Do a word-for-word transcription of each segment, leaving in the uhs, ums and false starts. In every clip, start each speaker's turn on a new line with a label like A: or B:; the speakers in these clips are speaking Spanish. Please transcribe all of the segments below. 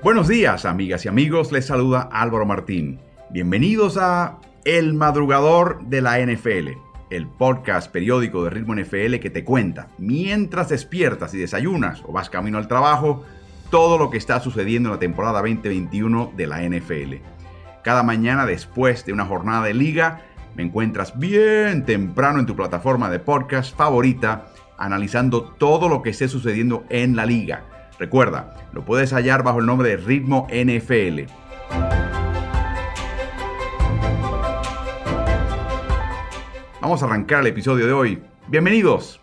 A: Buenos días, amigas y amigos, les saluda Álvaro Martín. Bienvenidos a El Madrugador de la N F L, el podcast periódico de Ritmo N F L que te cuenta, mientras despiertas y desayunas o vas camino al trabajo, todo lo que está sucediendo en la temporada veinte veintiuno de la N F L. Cada mañana después de una jornada de liga, me encuentras bien temprano en tu plataforma de podcast favorita, analizando todo lo que esté sucediendo en la liga. Recuerda, lo puedes hallar bajo el nombre de Ritmo N F L. Vamos a arrancar el episodio de hoy. ¡Bienvenidos!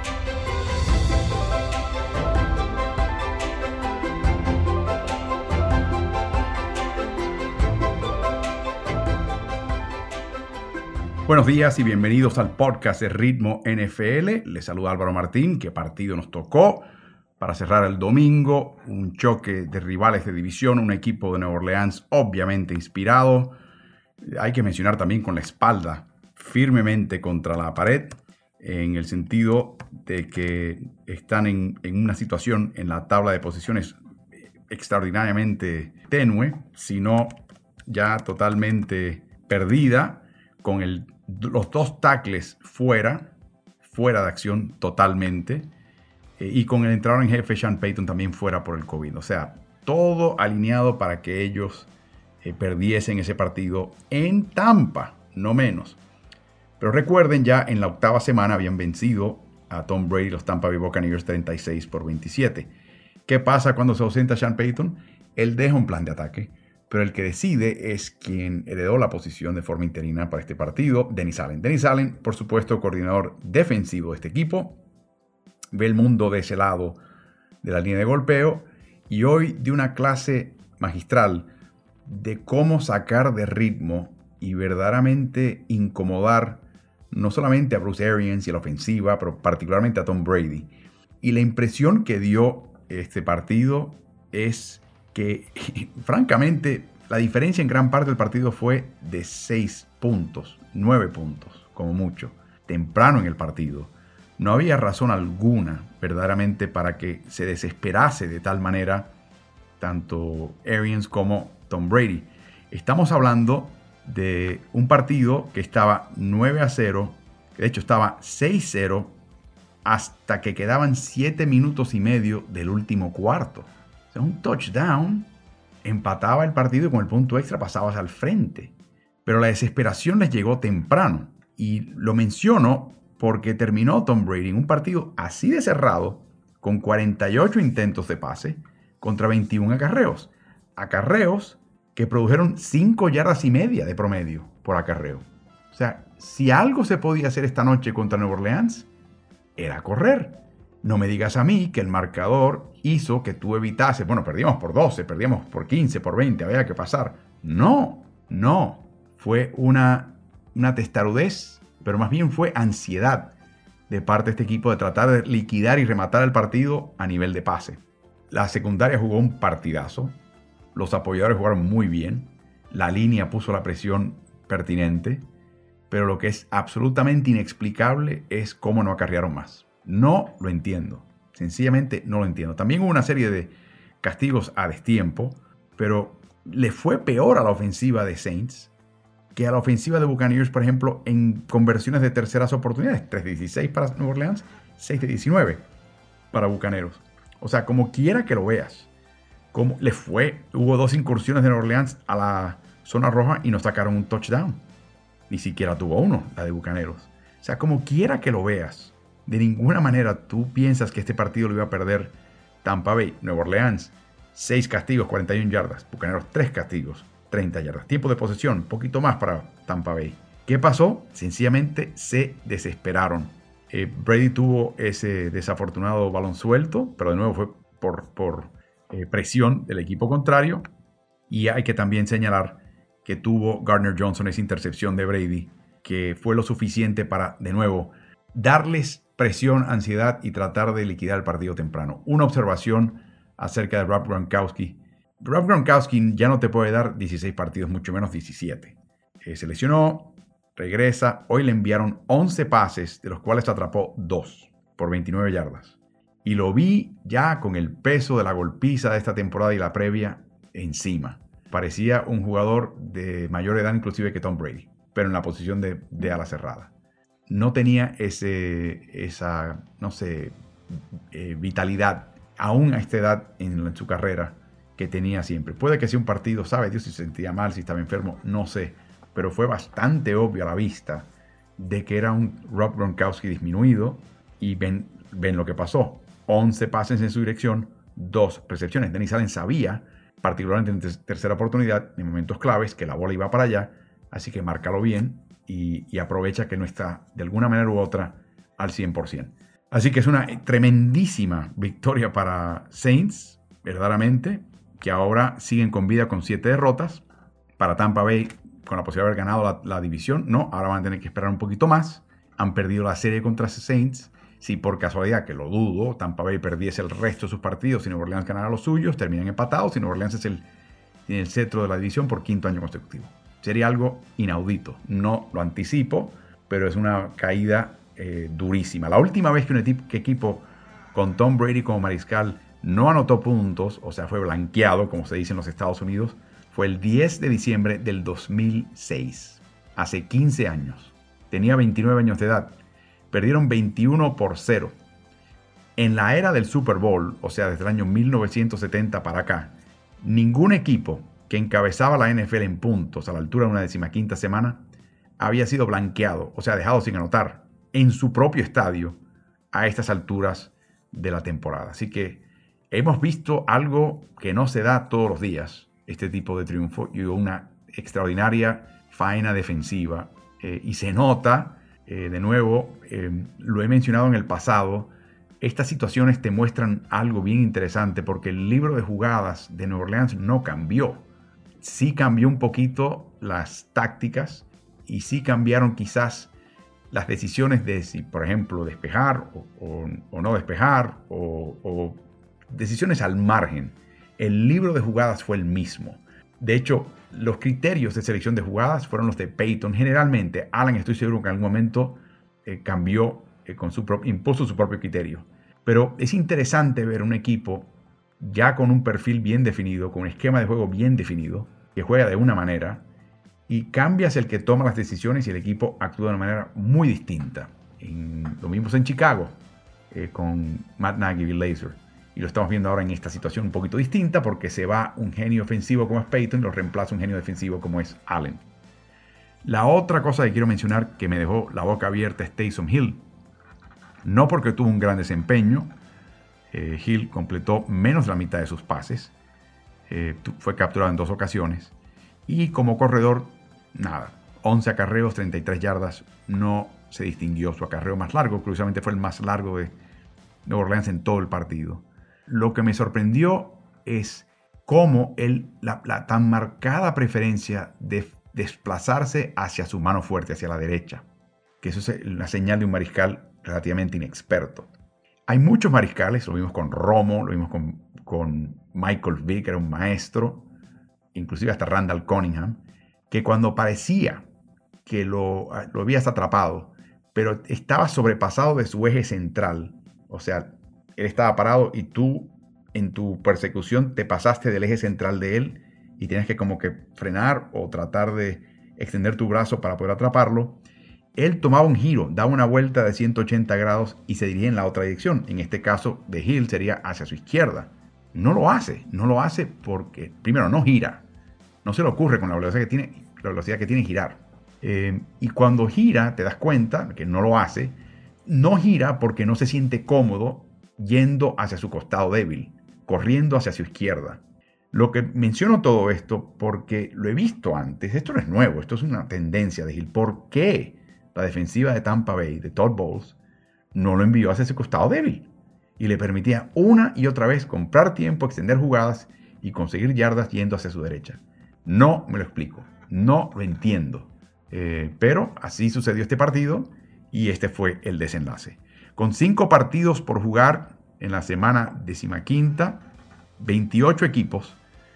A: Buenos días y bienvenidos al podcast de Ritmo N F L. Les saluda Álvaro Martín. ¿Qué partido nos tocó? Para cerrar el domingo, un choque de rivales de división, un equipo de Nueva Orleans obviamente inspirado. Hay que mencionar también con la espalda firmemente contra la pared, en el sentido de que están en, en una situación en la tabla de posiciones extraordinariamente tenue, sino ya totalmente perdida, con el, los dos tackles fuera, fuera de acción totalmente, y con el entrenador en jefe Sean Payton también fuera por el COVID. O sea, todo alineado para que ellos eh, perdiesen ese partido en Tampa, no menos. Pero recuerden, ya en la octava semana habían vencido a Tom Brady, los Tampa Bay Buccaneers, treinta y seis por veintisiete. ¿Qué pasa cuando se ausenta Sean Payton? Él deja un plan de ataque, pero el que decide es quien heredó la posición de forma interina para este partido, Dennis Allen. Dennis Allen, por supuesto, coordinador defensivo de este equipo, ve el mundo de ese lado de la línea de golpeo y hoy dio una clase magistral de cómo sacar de ritmo y verdaderamente incomodar no solamente a Bruce Arians y a la ofensiva, pero particularmente a Tom Brady. Y la impresión que dio este partido es que, francamente, la diferencia en gran parte del partido fue de seis puntos, nueve puntos, como mucho, temprano en el partido. No había razón alguna verdaderamente para que se desesperase de tal manera tanto Arians como Tom Brady. Estamos hablando de un partido que estaba nueve a cero, que de hecho estaba seis a cero hasta que quedaban siete minutos y medio del último cuarto. O sea, un touchdown empataba el partido y con el punto extra pasabas al frente. Pero la desesperación les llegó temprano. Y lo menciono porque terminó Tom Brady en un partido así de cerrado, con cuarenta y ocho intentos de pase contra veintiún acarreos. Acarreos que produjeron cinco yardas y media de promedio por acarreo. O sea, si algo se podía hacer esta noche contra Nueva Orleans, era correr. No me digas a mí que el marcador hizo que tú evitases, bueno, perdíamos por doce, perdíamos por quince, por veinte, había que pasar. No, no. Fue una, una testarudez, pero más bien fue ansiedad de parte de este equipo de tratar de liquidar y rematar el partido a nivel de pase. La secundaria jugó un partidazo, los apoyadores jugaron muy bien, la línea puso la presión pertinente, pero lo que es absolutamente inexplicable es cómo no acarrearon más. No lo entiendo, sencillamente no lo entiendo. También hubo una serie de castigos a destiempo, pero le fue peor a la ofensiva de Saints que a la ofensiva de Buccaneers, por ejemplo, en conversiones de terceras oportunidades. tres de dieciséis para Nueva Orleans, seis de diecinueve para Bucaneros. O sea, como quiera que lo veas, como le fue, hubo dos incursiones de Nueva Orleans a la zona roja y no sacaron un touchdown. Ni siquiera tuvo uno, la de Bucaneros. O sea, como quiera que lo veas, de ninguna manera tú piensas que este partido lo iba a perder Tampa Bay. Nueva Orleans, seis castigos, cuarenta y una yardas. Bucaneros, tres castigos, treinta yardas. Tiempo de posesión, un poquito más para Tampa Bay. ¿Qué pasó? Sencillamente se desesperaron. Eh, Brady tuvo ese desafortunado balón suelto, pero de nuevo fue por, por eh, presión del equipo contrario. Y hay que también señalar que tuvo Gardner Johnson esa intercepción de Brady, que fue lo suficiente para, de nuevo, darles presión, ansiedad y tratar de liquidar el partido temprano. Una observación acerca de Rob Gronkowski. Rob Gronkowski ya no te puede dar dieciséis partidos, mucho menos diecisiete. Eh, se lesionó, regresa. Hoy le enviaron once pases, de los cuales atrapó dos por veintinueve yardas. Y lo vi ya con el peso de la golpiza de esta temporada y la previa, encima. Parecía un jugador de mayor edad inclusive que Tom Brady, pero en la posición de, de ala cerrada. No tenía ese, esa, no sé, eh, vitalidad, aún a esta edad en, en su carrera, que tenía siempre. Puede que sea un partido, sabe Dios si se sentía mal, si estaba enfermo, no sé. Pero fue bastante obvio a la vista de que era un Rob Gronkowski disminuido y ven, ven lo que pasó. once pases en su dirección, dos recepciones. Dennis Allen sabía, particularmente en ter- tercera oportunidad, en momentos claves, que la bola iba para allá. Así que márcalo bien y, y aprovecha que no está de alguna manera u otra al cien por ciento. Así que es una tremendísima victoria para Saints, verdaderamente, que ahora siguen con vida con siete derrotas. Para Tampa Bay, con la posibilidad de haber ganado la, la división, no, ahora van a tener que esperar un poquito más. Han perdido la serie contra Saints. Si por casualidad, que lo dudo, Tampa Bay perdiese el resto de sus partidos y Nueva Orleans ganara los suyos, terminan empatados y Nueva Orleans es el, el cetro de la división por quinto año consecutivo. Sería algo inaudito. No lo anticipo, pero es una caída eh, durísima. La última vez que un equipo, que equipo con Tom Brady como mariscal no anotó puntos, o sea, fue blanqueado, como se dice en los Estados Unidos, fue el diez de diciembre del dos mil seis, hace quince años. Tenía veintinueve años de edad. Perdieron veintiuno por cero. En la era del Super Bowl, o sea, desde el año mil novecientos setenta para acá, ningún equipo que encabezaba la N F L en puntos a la altura de una decimaquinta semana había sido blanqueado, o sea, dejado sin anotar, en su propio estadio a estas alturas de la temporada. Así que hemos visto algo que no se da todos los días, este tipo de triunfo, y una extraordinaria faena defensiva. Eh, y se nota, eh, de nuevo, eh, lo he mencionado en el pasado, estas situaciones te muestran algo bien interesante porque el libro de jugadas de Nueva Orleans no cambió. Sí cambió un poquito las tácticas y sí cambiaron quizás las decisiones de si, por ejemplo, despejar o, o, o no despejar o, o decisiones al margen. El libro de jugadas fue el mismo. De hecho, los criterios de selección de jugadas fueron los de Peyton. Generalmente, Allen, estoy seguro que en algún momento eh, cambió, eh, con su pro- impuso su propio criterio. Pero es interesante ver un equipo ya con un perfil bien definido, con un esquema de juego bien definido, que juega de una manera, y cambias el que toma las decisiones y el equipo actúa de una manera muy distinta. En, lo vimos en Chicago eh, con Matt Nagy y Bill Lazor. Y lo estamos viendo ahora en esta situación un poquito distinta porque se va un genio ofensivo como es Peyton y lo reemplaza un genio defensivo como es Allen. La otra cosa que quiero mencionar que me dejó la boca abierta es Taysom Hill. No porque tuvo un gran desempeño. Eh, Hill completó menos de la mitad de sus pases. Eh, fue capturado en dos ocasiones. Y como corredor, nada. once acarreos, treinta y tres yardas. No se distinguió. Su acarreo más largo, curiosamente fue el más largo de Nueva Orleans en todo el partido. Lo que me sorprendió es cómo él, la, la tan marcada preferencia de desplazarse hacia su mano fuerte, hacia la derecha. Que eso es la señal de un mariscal relativamente inexperto. Hay muchos mariscales, lo vimos con Romo, lo vimos con, con Michael Vick, que era un maestro, inclusive hasta Randall Cunningham, que cuando parecía que lo, lo habías atrapado, pero estaba sobrepasado de su eje central, o sea, él estaba parado y tú en tu persecución te pasaste del eje central de él y tienes que como que frenar o tratar de extender tu brazo para poder atraparlo. Él tomaba un giro, daba una vuelta de ciento ochenta grados y se dirigía en la otra dirección. En este caso de Hill sería hacia su izquierda. No lo hace, no lo hace porque, primero, no gira. No se le ocurre con la velocidad que tiene, la velocidad que tiene girar. Eh, y cuando gira, te das cuenta que no lo hace. No gira porque no se siente cómodo yendo hacia su costado débil, corriendo hacia su izquierda. Lo que menciono todo esto porque lo he visto antes. Esto no es nuevo, esto es una tendencia de Hill. ¿Por qué la defensiva de Tampa Bay, de Todd Bowles, no lo envió hacia ese costado débil? Y le permitía una y otra vez comprar tiempo, extender jugadas y conseguir yardas yendo hacia su derecha. No me lo explico, no lo entiendo. Eh, pero así sucedió este partido y este fue el desenlace. Con cinco partidos por jugar en la semana decimaquinta, veintiocho equipos,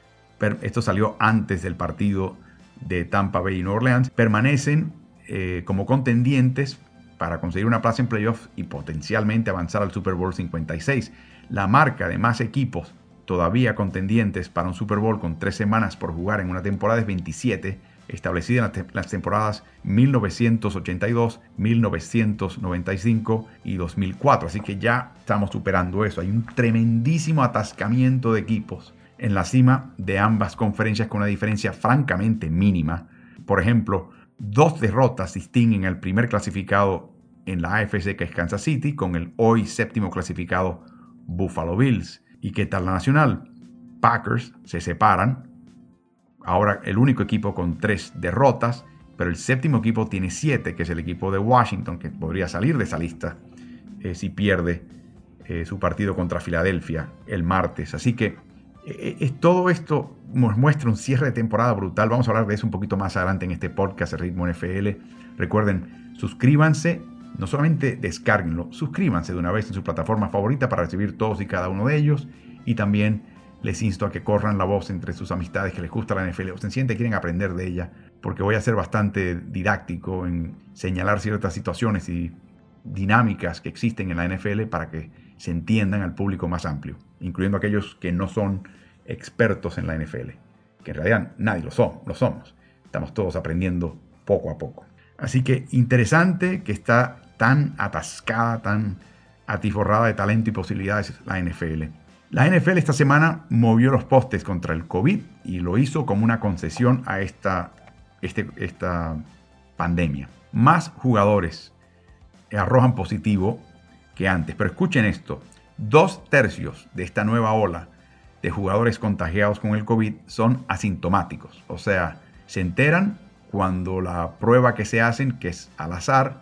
A: esto salió antes del partido de Tampa Bay y Nueva Orleans, permanecen eh, como contendientes para conseguir una plaza en playoffs y potencialmente avanzar al Super Bowl cincuenta y seis. La marca de más equipos todavía contendientes para un Super Bowl con tres semanas por jugar en una temporada es veintisiete, establecida en te- las temporadas mil novecientos ochenta y dos, mil novecientos noventa y cinco y dos mil cuatro. Así que ya estamos superando eso. Hay un tremendísimo atascamiento de equipos en la cima de ambas conferencias con una diferencia francamente mínima. Por ejemplo, dos derrotas distinguen al primer clasificado en la A F C, que es Kansas City, con el hoy séptimo clasificado Buffalo Bills. ¿Y qué tal la nacional? Packers se separan. Ahora el único equipo con tres derrotas, pero el séptimo equipo tiene siete, que es el equipo de Washington, que podría salir de esa lista eh, si pierde eh, su partido contra Filadelfia el martes. Así que eh, eh, todo esto nos muestra un cierre de temporada brutal. Vamos a hablar de eso un poquito más adelante en este podcast de Ritmo N F L. Recuerden, suscríbanse, no solamente descárguenlo, suscríbanse de una vez en su plataforma favorita para recibir todos y cada uno de ellos, y también les insto a que corran la voz entre sus amistades que les gusta la N F L o sencillamente quieren aprender de ella, porque voy a ser bastante didáctico en señalar ciertas situaciones y dinámicas que existen en la N F L para que se entiendan al público más amplio, incluyendo aquellos que no son expertos en la N F L, que en realidad nadie lo, son, lo somos. Estamos todos aprendiendo poco a poco. Así que interesante que está tan atascada, tan atiforrada de talento y posibilidades la N F L. La N F L esta semana movió los postes contra el COVID y lo hizo como una concesión a esta, este, esta pandemia. Más jugadores arrojan positivo que antes. Pero escuchen esto, dos tercios de esta nueva ola de jugadores contagiados con el COVID son asintomáticos. O sea, se enteran cuando la prueba que se hacen, que es al azar,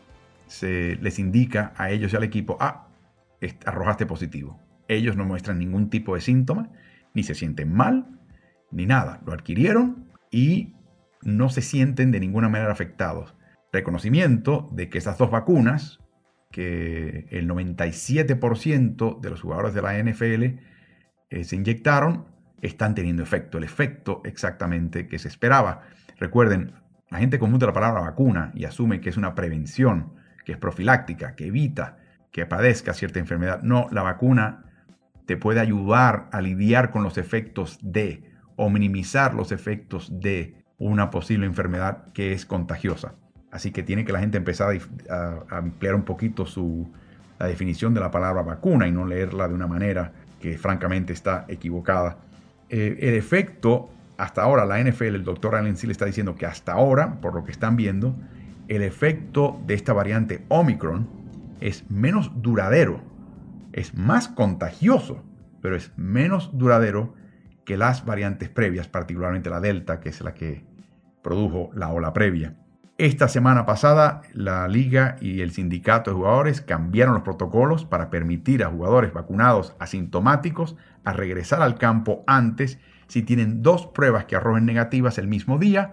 A: se les indica a ellos y al equipo, ah, arrojaste positivo. Ellos no muestran ningún tipo de síntoma, ni se sienten mal, ni nada. Lo adquirieron y no se sienten de ninguna manera afectados. Reconocimiento de que esas dos vacunas, que el noventa y siete por ciento de los jugadores de la N F L eh, se inyectaron, están teniendo efecto. El efecto exactamente que se esperaba. Recuerden, la gente confunde la palabra vacuna y asume que es una prevención, que es profiláctica, que evita que padezca cierta enfermedad. No, la vacuna te puede ayudar a lidiar con los efectos de o minimizar los efectos de una posible enfermedad que es contagiosa. Así que tiene que la gente empezar a, a, a ampliar un poquito su, la definición de la palabra vacuna y no leerla de una manera que francamente está equivocada. Eh, el efecto, hasta ahora la N F L, el doctor Allen sí le está diciendo que hasta ahora, por lo que están viendo, el efecto de esta variante Omicron es menos duradero, es más contagioso, pero es menos duradero que las variantes previas, particularmente la Delta, que es la que produjo la ola previa. Esta semana pasada, la liga y el sindicato de jugadores cambiaron los protocolos para permitir a jugadores vacunados asintomáticos a regresar al campo antes si tienen dos pruebas que arrojen negativas el mismo día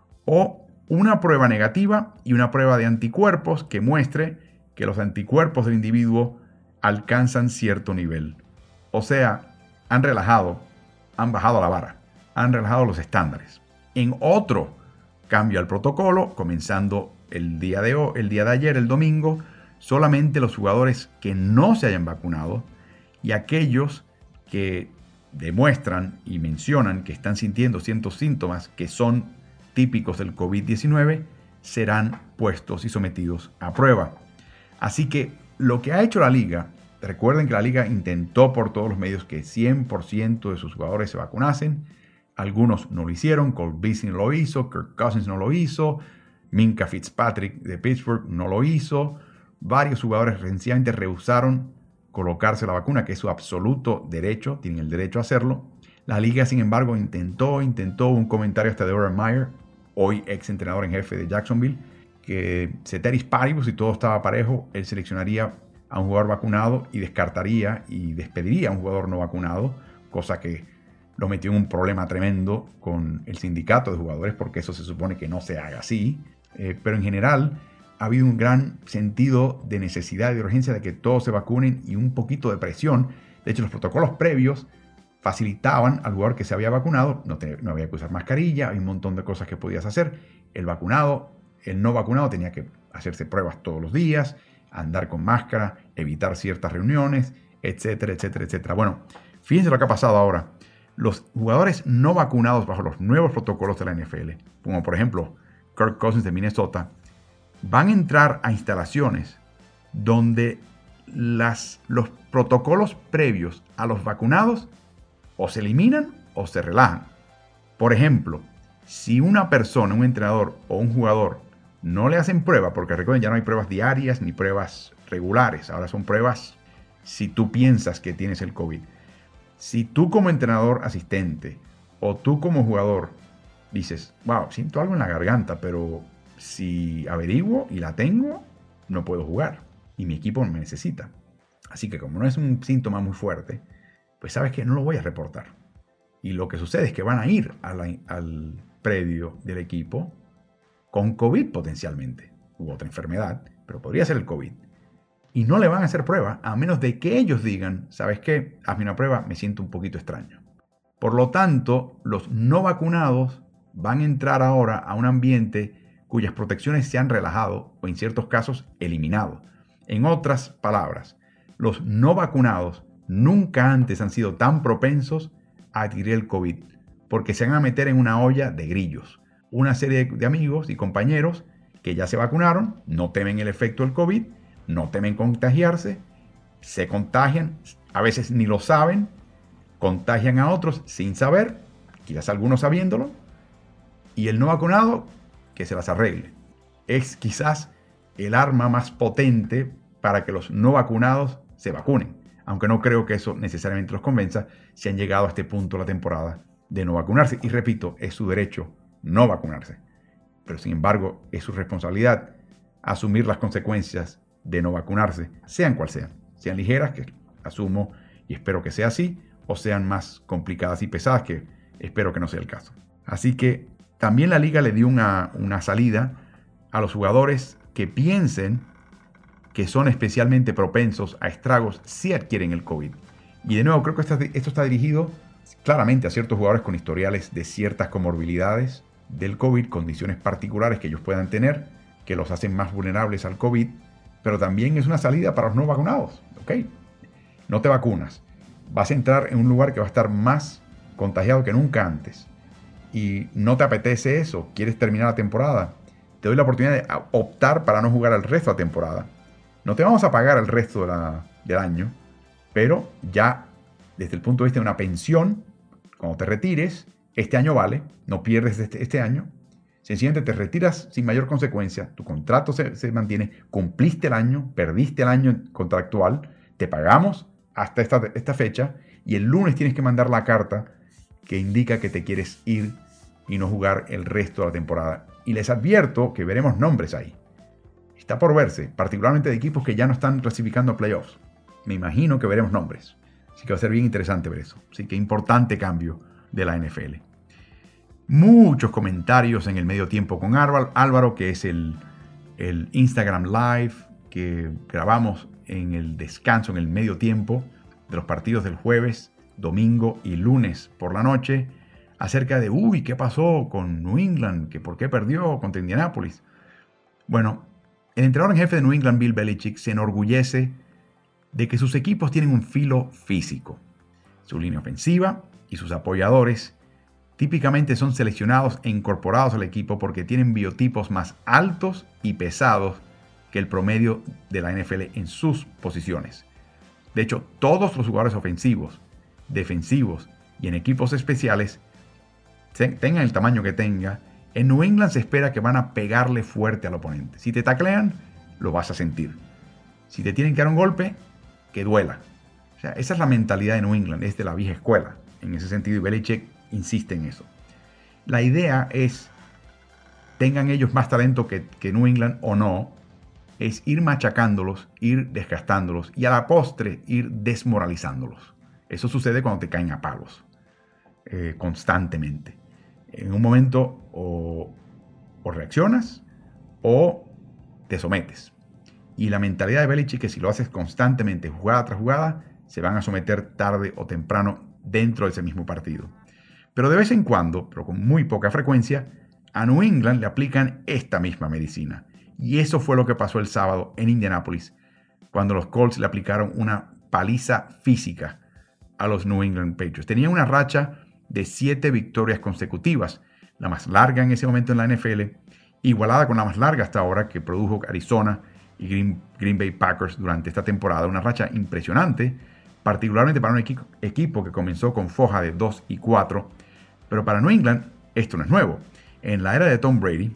A: o una prueba negativa y una prueba de anticuerpos que muestre que los anticuerpos del individuo alcanzan cierto nivel. O sea, han relajado, han bajado la vara, han relajado los estándares. En otro cambio al protocolo, comenzando el día de hoy, el día de ayer, el domingo, solamente los jugadores que no se hayan vacunado y aquellos que demuestran y mencionan que están sintiendo ciertos síntomas que son típicos del COVID diecinueve serán puestos y sometidos a prueba. Así que lo que ha hecho la liga, recuerden que la liga intentó por todos los medios que cien por ciento de sus jugadores se vacunasen. Algunos no lo hicieron, Cole Beasley no lo hizo, Kirk Cousins no lo hizo, Minkah Fitzpatrick de Pittsburgh no lo hizo. Varios jugadores sencillamente rehusaron colocarse la vacuna, que es su absoluto derecho, tienen el derecho a hacerlo. La liga, sin embargo, intentó, intentó un comentario hasta de Urban Meyer, hoy ex entrenador en jefe de Jacksonville, que ceteris paribus, si todo estaba parejo, él seleccionaría a un jugador vacunado y descartaría y despediría a un jugador no vacunado, cosa que lo metió en un problema tremendo con el sindicato de jugadores, porque eso se supone que no se haga así. Eh, pero en general ha habido un gran sentido de necesidad y de urgencia de que todos se vacunen y un poquito de presión. De hecho, los protocolos previos facilitaban al jugador que se había vacunado, no, te, no había que usar mascarilla, hay un montón de cosas que podías hacer. El vacunado, el no vacunado tenía que hacerse pruebas todos los días, andar con máscara, evitar ciertas reuniones, etcétera, etcétera, etcétera. Bueno, Fíjense lo que ha pasado ahora. Los jugadores no vacunados bajo los nuevos protocolos de la N F L, como por ejemplo Kirk Cousins de Minnesota, van a entrar a instalaciones donde las, los protocolos previos a los vacunados o se eliminan o se relajan. Por ejemplo, si una persona, un entrenador o un jugador no le hacen prueba, porque recuerden, ya no hay pruebas diarias ni pruebas regulares, ahora son pruebas si tú piensas que tienes el COVID. Si tú como entrenador asistente o tú como jugador dices, wow, siento algo en la garganta, pero si averiguo y la tengo, no puedo jugar y mi equipo me necesita. Así que como no es un síntoma muy fuerte, pues sabes que no lo voy a reportar. Y lo que sucede es que van a ir a la, al predio del equipo con COVID potencialmente, u otra enfermedad, pero podría ser el COVID. Y no le van a hacer prueba a menos de que ellos digan, ¿sabes qué? Hazme una prueba, me siento un poquito extraño. Por lo tanto, los no vacunados van a entrar ahora a un ambiente cuyas protecciones se han relajado o en ciertos casos eliminado. En otras palabras, los no vacunados nunca antes han sido tan propensos a adquirir el COVID, porque se van a meter en una olla de grillos. Una serie de amigos y compañeros que ya se vacunaron, no temen el efecto del COVID, no temen contagiarse, se contagian, a veces ni lo saben, contagian a otros sin saber, quizás algunos sabiéndolo, y el no vacunado, que se las arregle. Es quizás el arma más potente para que los no vacunados se vacunen, aunque no creo que eso necesariamente los convenza si han llegado a este punto de la temporada de no vacunarse. Y repito, es su derecho no vacunarse, pero sin embargo es su responsabilidad asumir las consecuencias de no vacunarse, sean cual sean, sean ligeras, que asumo y espero que sea así, o sean más complicadas y pesadas, que espero que no sea el caso. Así que también la liga le dio una, una salida a los jugadores que piensen que son especialmente propensos a estragos si adquieren el COVID. Y de nuevo, creo que esto, esto está dirigido claramente a ciertos jugadores con historiales de ciertas comorbilidades del COVID, condiciones particulares que ellos puedan tener, que los hacen más vulnerables al COVID, pero también es una salida para los no vacunados. ¿Ok? No te vacunas. Vas a entrar en un lugar que va a estar más contagiado que nunca antes. Y no te apetece eso, quieres terminar la temporada, te doy la oportunidad de optar para no jugar el resto de la temporada. No te vamos a pagar el resto de la, del año, pero ya desde el punto de vista de una pensión, cuando te retires, este año vale, no pierdes este, este año, sencillamente te retiras sin mayor consecuencia, tu contrato se, se mantiene, cumpliste el año, perdiste el año contractual, te pagamos hasta esta, esta fecha y el lunes tienes que mandar la carta que indica que te quieres ir y no jugar el resto de la temporada. Y les advierto que veremos nombres ahí. Está por verse, particularmente de equipos que ya no están clasificando playoffs. Me imagino que veremos nombres. Así que va a ser bien interesante ver eso. Así que importante cambio de la N F L. Muchos comentarios en el medio tiempo con Álvaro, que es el, el Instagram Live que grabamos en el descanso, en el medio tiempo de los partidos del jueves, domingo y lunes por la noche, acerca de, uy, ¿qué pasó con New England? ¿Que ¿Por qué perdió contra Indianapolis? Bueno, el entrenador en jefe de New England, Bill Belichick, se enorgullece de que sus equipos tienen un filo físico. Su línea ofensiva y sus apoyadores típicamente son seleccionados e incorporados al equipo porque tienen biotipos más altos y pesados que el promedio de la N F L en sus posiciones. De hecho, todos los jugadores ofensivos, defensivos y en equipos especiales, tengan el tamaño que tenga, en New England se espera que van a pegarle fuerte al oponente. Si te taclean, lo vas a sentir. Si te tienen que dar un golpe, que duela. O sea, esa es la mentalidad de New England, es de la vieja escuela. En ese sentido, y Belichick insiste en eso. La idea es, tengan ellos más talento que, que New England o no, es ir machacándolos, ir desgastándolos y a la postre ir desmoralizándolos. Eso sucede cuando te caen a palos, eh, constantemente. En un momento o, o reaccionas o te sometes. Y la mentalidad de Belichick es que si lo haces constantemente, jugada tras jugada, se van a someter tarde o temprano dentro de ese mismo partido. Pero de vez en cuando, pero con muy poca frecuencia, a New England le aplican esta misma medicina. Y eso fue lo que pasó el sábado en Indianápolis, cuando los Colts le aplicaron una paliza física a los New England Patriots. Tenía una racha de siete victorias consecutivas, la más larga en ese momento en la N F L, igualada con la más larga hasta ahora que produjo Arizona y Green, Green Bay Packers durante esta temporada. Una racha impresionante, particularmente para un equipo, equipo que comenzó con foja de dos y cuatro. Pero para New England esto no es nuevo. En la era de Tom Brady,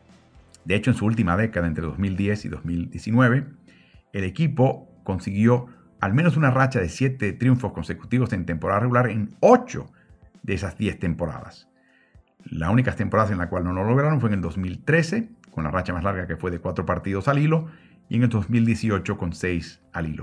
A: de hecho en su última década, entre dos mil diez y dos mil diecinueve, el equipo consiguió al menos una racha de siete triunfos consecutivos en temporada regular en ocho de esas diez temporadas. Las únicas temporadas en las cuales no lo lograron fue en el dos mil trece, con la racha más larga que fue de cuatro partidos al hilo, y en el dos mil dieciocho con seis al hilo.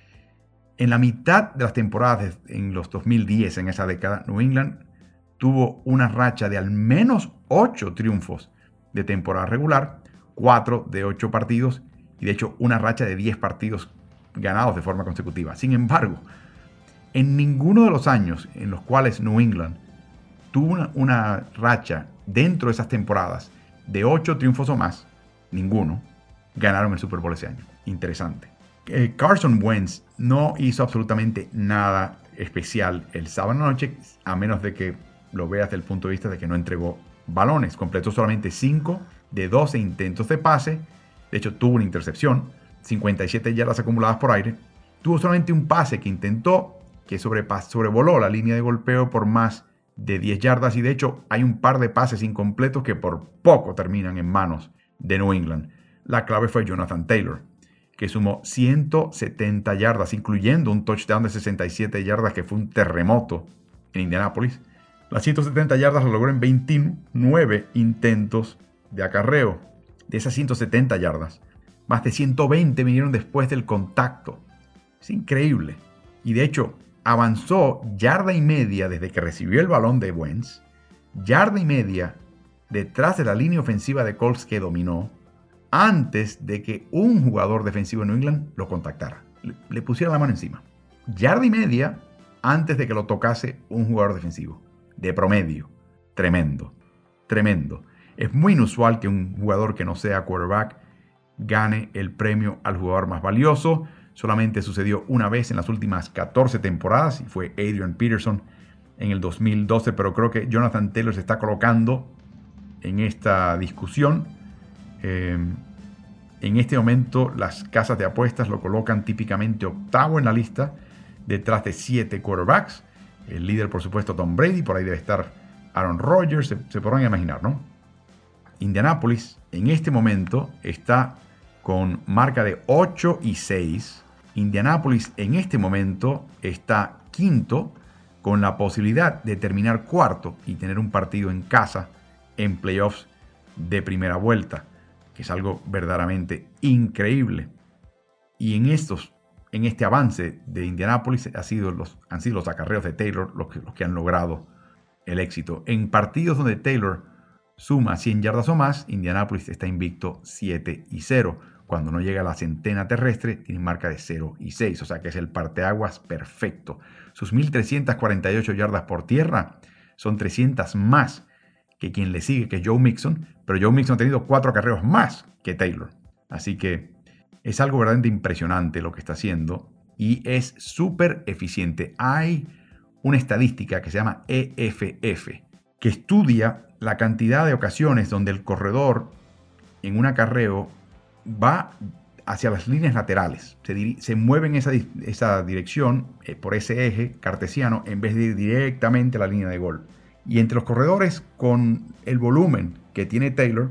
A: En la mitad de las temporadas en los dos mil diez, en esa década, New England tuvo una racha de al menos ocho triunfos de temporada regular, cuatro de ocho partidos, y de hecho una racha de diez partidos ganados de forma consecutiva. Sin embargo, en ninguno de los años en los cuales New England tuvo una, una racha dentro de esas temporadas de ocho triunfos o más, ninguno, ganaron el Super Bowl ese año. Interesante. Eh, Carson Wentz no hizo absolutamente nada especial el sábado noche, a menos de que lo veas desde el punto de vista de que no entregó balones. Completó solamente cinco de doce intentos de pase. De hecho, tuvo una intercepción, cincuenta y siete yardas acumuladas por aire. Tuvo solamente un pase que intentó, que sobrevoló la línea de golpeo por más de diez yardas. Y de hecho, hay un par de pases incompletos que por poco terminan en manos de New England. La clave fue Jonathan Taylor, que sumó ciento setenta yardas, incluyendo un touchdown de sesenta y siete yardas que fue un terremoto en Indianápolis. Las ciento setenta yardas lo logró en veintinueve intentos de acarreo. De esas ciento setenta yardas, más de ciento veinte vinieron después del contacto. Es increíble. Y de hecho, avanzó yarda y media desde que recibió el balón de Wentz, yarda y media detrás de la línea ofensiva de Colts que dominó, antes de que un jugador defensivo de New England lo contactara. Le, le pusiera la mano encima. Yarda y media antes de que lo tocase un jugador defensivo. De promedio. Tremendo. Tremendo. Es muy inusual que un jugador que no sea quarterback gane el premio al jugador más valioso. Solamente sucedió una vez en las últimas catorce temporadas y fue Adrian Peterson en el dos mil doce. Pero creo que Jonathan Taylor se está colocando en esta discusión. Eh, en este momento las casas de apuestas lo colocan típicamente octavo en la lista, detrás de siete quarterbacks. El líder, por supuesto, Tom Brady. Por ahí debe estar Aaron Rodgers. Se, se podrán imaginar, ¿no? Indianápolis en este momento está con marca de ocho y seis. Indianápolis en este momento está quinto, con la posibilidad de terminar cuarto y tener un partido en casa en playoffs de primera vuelta, que es algo verdaderamente increíble. Y en estos En este avance de Indianápolis ha sido los, han sido los acarreos de Taylor los que, los que han logrado el éxito. En partidos donde Taylor suma cien yardas o más, Indianápolis está invicto siete y cero. Cuando no llega a la centena terrestre, tiene marca de cero y seis. O sea que es el parteaguas perfecto. Sus mil trescientas cuarenta y ocho yardas por tierra son trescientas más que quien le sigue, que es Joe Mixon. Pero Joe Mixon ha tenido cuatro acarreos más que Taylor. Así que es algo verdaderamente impresionante lo que está haciendo y es súper eficiente. Hay una estadística que se llama E F F, que estudia la cantidad de ocasiones donde el corredor en un acarreo va hacia las líneas laterales. Se, dir- se mueve en esa, di- esa dirección, eh, por ese eje cartesiano, en vez de ir directamente a la línea de gol. Y entre los corredores con el volumen que tiene Taylor,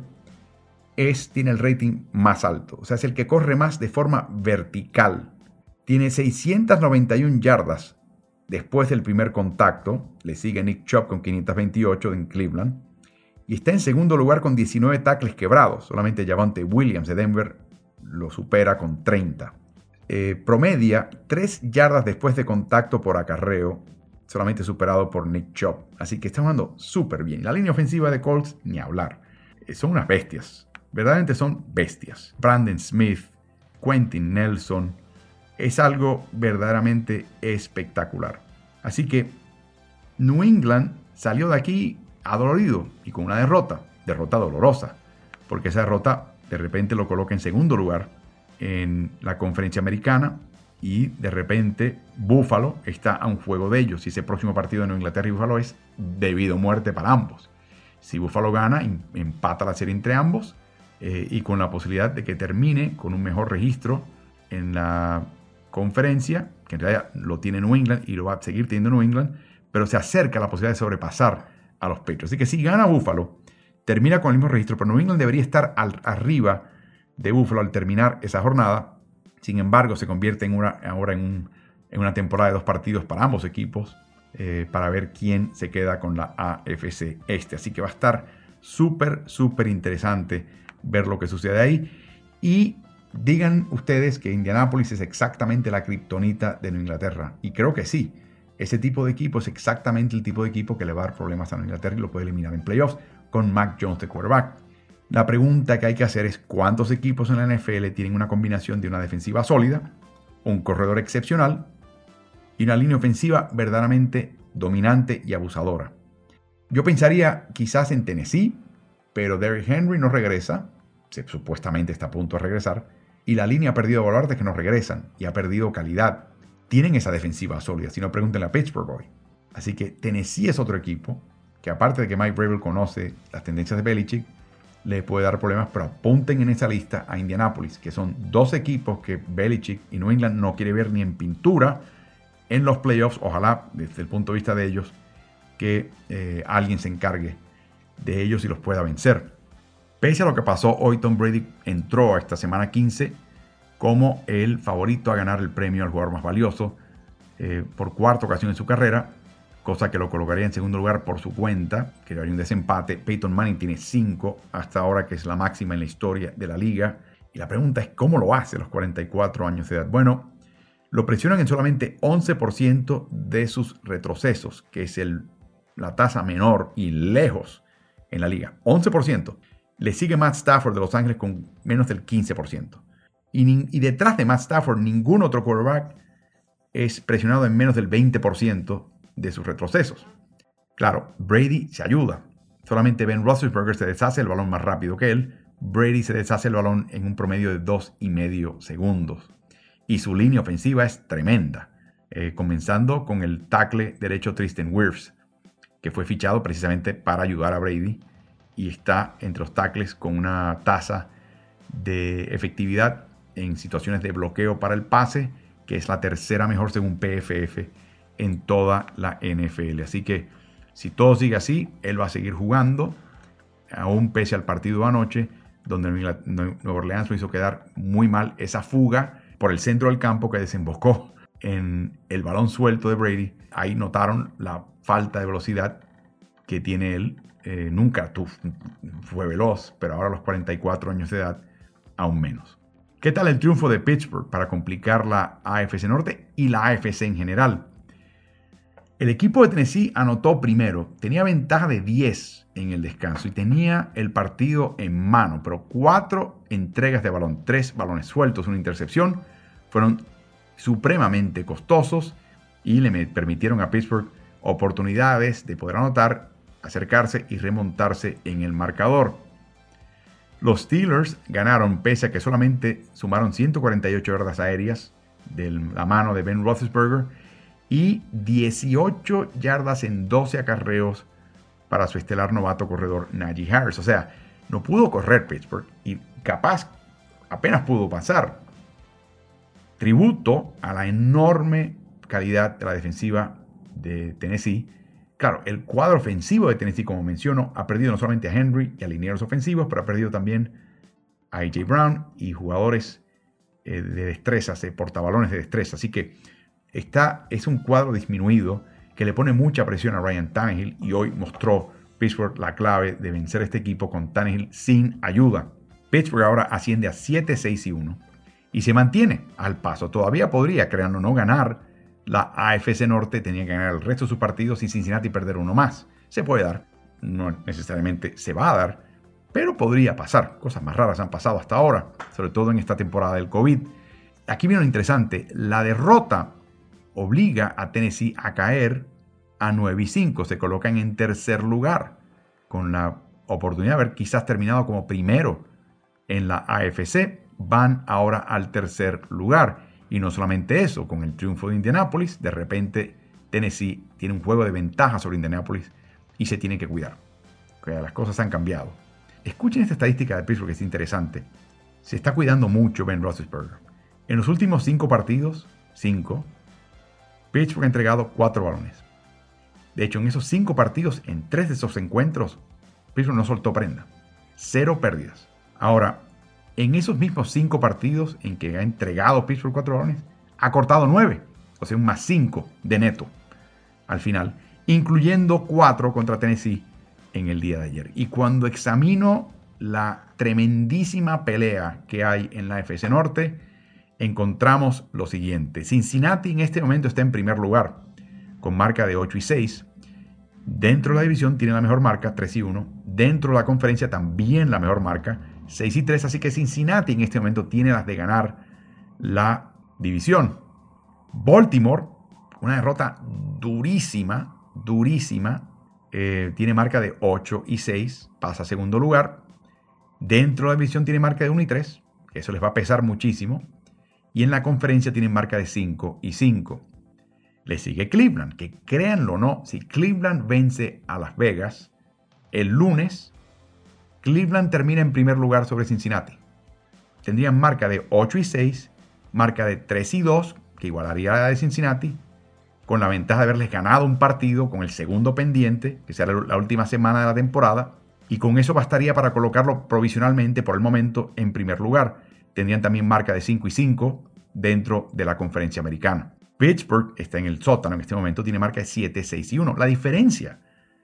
A: Es, tiene el rating más alto. O sea, es el que corre más de forma vertical. Tiene seiscientas noventa y una yardas después del primer contacto. Le sigue Nick Chubb con quinientas veintiocho en Cleveland. Y está en segundo lugar con diecinueve tackles quebrados. Solamente Javonte Williams de Denver lo supera con treinta. Eh, promedia tres yardas después de contacto por acarreo. Solamente superado por Nick Chubb. Así que está jugando súper bien. La línea ofensiva de Colts, ni hablar. Eh, son unas bestias. Verdaderamente son bestias. Brandon Smith, Quentin Nelson. Es algo verdaderamente espectacular. Así que New England salió de aquí adolorido y con una derrota. Derrota dolorosa. Porque esa derrota de repente lo coloca en segundo lugar en la conferencia americana y de repente Buffalo está a un juego de ellos. Y ese próximo partido de Nueva Inglaterra y Buffalo es debido a muerte para ambos. Si Buffalo gana, empata la serie entre ambos eh, y con la posibilidad de que termine con un mejor registro en la conferencia, que en realidad lo tiene New England y lo va a seguir teniendo New England, pero se acerca a la posibilidad de sobrepasar a los Patriots. Así que si gana Buffalo, termina con el mismo registro, pero New England debería estar al, arriba de Buffalo al terminar esa jornada. Sin embargo, se convierte en una, ahora en, un, en una temporada de dos partidos para ambos equipos eh, para ver quién se queda con la A F C Este. Así que va a estar súper, súper interesante ver lo que sucede ahí. Y digan ustedes que Indianapolis es exactamente la kriptonita de Nueva Inglaterra. Y creo que sí. Ese tipo de equipo es exactamente el tipo de equipo que le va a dar problemas a Nueva Inglaterra y lo puede eliminar en playoffs con Mac Jones de quarterback. La pregunta que hay que hacer es cuántos equipos en la N F L tienen una combinación de una defensiva sólida, un corredor excepcional y una línea ofensiva verdaderamente dominante y abusadora. Yo pensaría quizás en Tennessee, pero Derrick Henry no regresa, se, supuestamente está a punto de regresar, y la línea ha perdido baluartes que no regresan y ha perdido calidad. Tienen esa defensiva sólida, si no pregúntenle a Pittsburgh hoy. Así que Tennessee es otro equipo que, aparte de que Mike Vrabel conoce las tendencias de Belichick, le puede dar problemas, pero apunten en esa lista a Indianapolis, que son dos equipos que Belichick y New England no quiere ver ni en pintura en los playoffs. Ojalá, desde el punto de vista de ellos, que eh, alguien se encargue de ellos y los pueda vencer. Pese a lo que pasó hoy, Tom Brady entró a esta semana quince como el favorito a ganar el premio al jugador más valioso eh, por cuarta ocasión en su carrera, cosa que lo colocaría en segundo lugar por su cuenta, que haría un desempate. Peyton Manning tiene cinco hasta ahora, que es la máxima en la historia de la liga. Y la pregunta es, ¿cómo lo hace a los cuarenta y cuatro años de edad? Bueno, lo presionan en solamente once por ciento de sus retrocesos, que es el, la tasa menor y lejos en la liga. once por ciento. Le sigue Matt Stafford de Los Ángeles con menos del quince por ciento. Y, ni, y detrás de Matt Stafford, ningún otro quarterback es presionado en menos del veinte por ciento de sus retrocesos. Claro, Brady se ayuda. Solamente Ben Roethlisberger se deshace el balón más rápido que él. Brady se deshace el balón en un promedio de dos y medio segundos. Y su línea ofensiva es tremenda. Eh, comenzando con el tackle derecho Tristan Wirfs, que fue fichado precisamente para ayudar a Brady. Y está entre los tackles con una tasa de efectividad en situaciones de bloqueo para el pase, que es la tercera mejor según P F F en toda la N F L. Así que si todo sigue así, él va a seguir jugando, aún pese al partido de anoche, donde Nueva Orleans lo hizo quedar muy mal. Esa fuga por el centro del campo que desembocó en el balón suelto de Brady, ahí notaron la falta de velocidad que tiene él. Eh, nunca tú, fue veloz, pero ahora a los cuarenta y cuatro años de edad, aún menos. ¿Qué tal el triunfo de Pittsburgh para complicar la A F C Norte y la A F C en general? El equipo de Tennessee anotó primero, tenía ventaja de diez en el descanso y tenía el partido en mano, pero cuatro entregas de balón, tres balones sueltos, una intercepción, fueron supremamente costosos y le permitieron a Pittsburgh oportunidades de poder anotar, acercarse y remontarse en el marcador. Los Steelers ganaron pese a que solamente sumaron ciento cuarenta y ocho yardas aéreas de la mano de Ben Roethlisberger y dieciocho yardas en doce acarreos para su estelar novato corredor Najee Harris. O sea, no pudo correr Pittsburgh y capaz apenas pudo pasar. Tributo a la enorme calidad de la defensiva de Tennessee. Claro, el cuadro ofensivo de Tennessee, como menciono, ha perdido no solamente a Henry y a linieros ofensivos, pero ha perdido también a A J Brown y jugadores eh, de destrezas, eh, portabalones de destreza. Así que Está, es un cuadro disminuido que le pone mucha presión a Ryan Tannehill y hoy mostró Pittsburgh la clave de vencer este equipo con Tannehill sin ayuda. Pittsburgh ahora asciende a siete seis y uno y se mantiene al paso. Todavía podría, créanlo, no ganar la A F C Norte, tenía que ganar el resto de sus partidos y Cincinnati perder uno más. Se puede dar, no necesariamente se va a dar, pero podría pasar. Cosas más raras han pasado hasta ahora, sobre todo en esta temporada del COVID. Aquí viene lo interesante, la derrota obliga a Tennessee a caer a nueve y cinco. Se colocan en tercer lugar, con la oportunidad de haber quizás terminado como primero en la A F C. Van ahora al tercer lugar. Y no solamente eso, con el triunfo de Indianapolis, de repente Tennessee tiene un juego de ventaja sobre Indianapolis y se tiene que cuidar. O sea, las cosas han cambiado. Escuchen esta estadística de Pittsburgh que es interesante. Se está cuidando mucho Ben Roethlisberger. En los últimos cinco partidos, cinco, Pittsburgh ha entregado cuatro balones. De hecho, en esos cinco partidos, en tres de esos encuentros, Pittsburgh no soltó prenda. Cero pérdidas. Ahora, en esos mismos cinco partidos en que ha entregado Pittsburgh cuatro balones, ha cortado nueve. O sea, un más cinco de neto al final, incluyendo cuatro contra Tennessee en el día de ayer. Y cuando examino la tremendísima pelea que hay en la A F C Norte, encontramos lo siguiente. Cincinnati en este momento está en primer lugar, con marca de ocho y seis. Dentro de la división tiene la mejor marca, tres y uno. Dentro de la conferencia también la mejor marca, seis y tres. Así que Cincinnati en este momento tiene las de ganar la división. Baltimore, una derrota durísima, durísima. Eh, tiene marca de ocho y seis, pasa a segundo lugar. Dentro de la división tiene marca de uno y tres, eso les va a pesar muchísimo. Y en la conferencia tienen marca de cinco y cinco. Le sigue Cleveland, que créanlo o no, si Cleveland vence a Las Vegas el lunes, Cleveland termina en primer lugar sobre Cincinnati. Tendrían marca de ocho y seis, marca de tres y dos, que igualaría a la de Cincinnati, con la ventaja de haberles ganado un partido con el segundo pendiente, que será la última semana de la temporada, y con eso bastaría para colocarlo provisionalmente por el momento en primer lugar. Tendrían también marca de cinco y cinco dentro de la conferencia americana. Pittsburgh está en el sótano en este momento, tiene marca de siete, seis y uno. La diferencia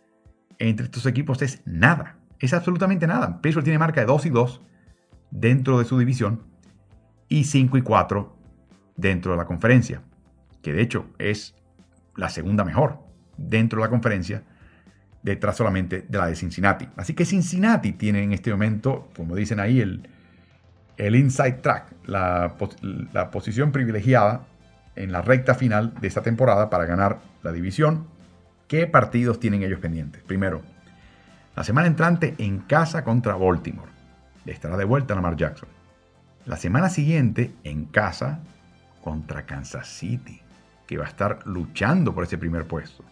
A: entre estos equipos es nada, es absolutamente nada. Pittsburgh tiene marca de dos y dos dentro de su división y cinco y cuatro dentro de la conferencia, que de hecho es la segunda mejor dentro de la conferencia, detrás solamente de la de Cincinnati. Así que Cincinnati tiene en este momento, como dicen ahí, el, el inside track, la, la posición privilegiada en la recta final de esta temporada para ganar la división. ¿Qué partidos tienen ellos pendientes? Primero, la semana entrante en casa contra Baltimore. Le estará de vuelta Lamar Jackson. La semana siguiente en casa contra Kansas City, que va a estar luchando por ese primer puesto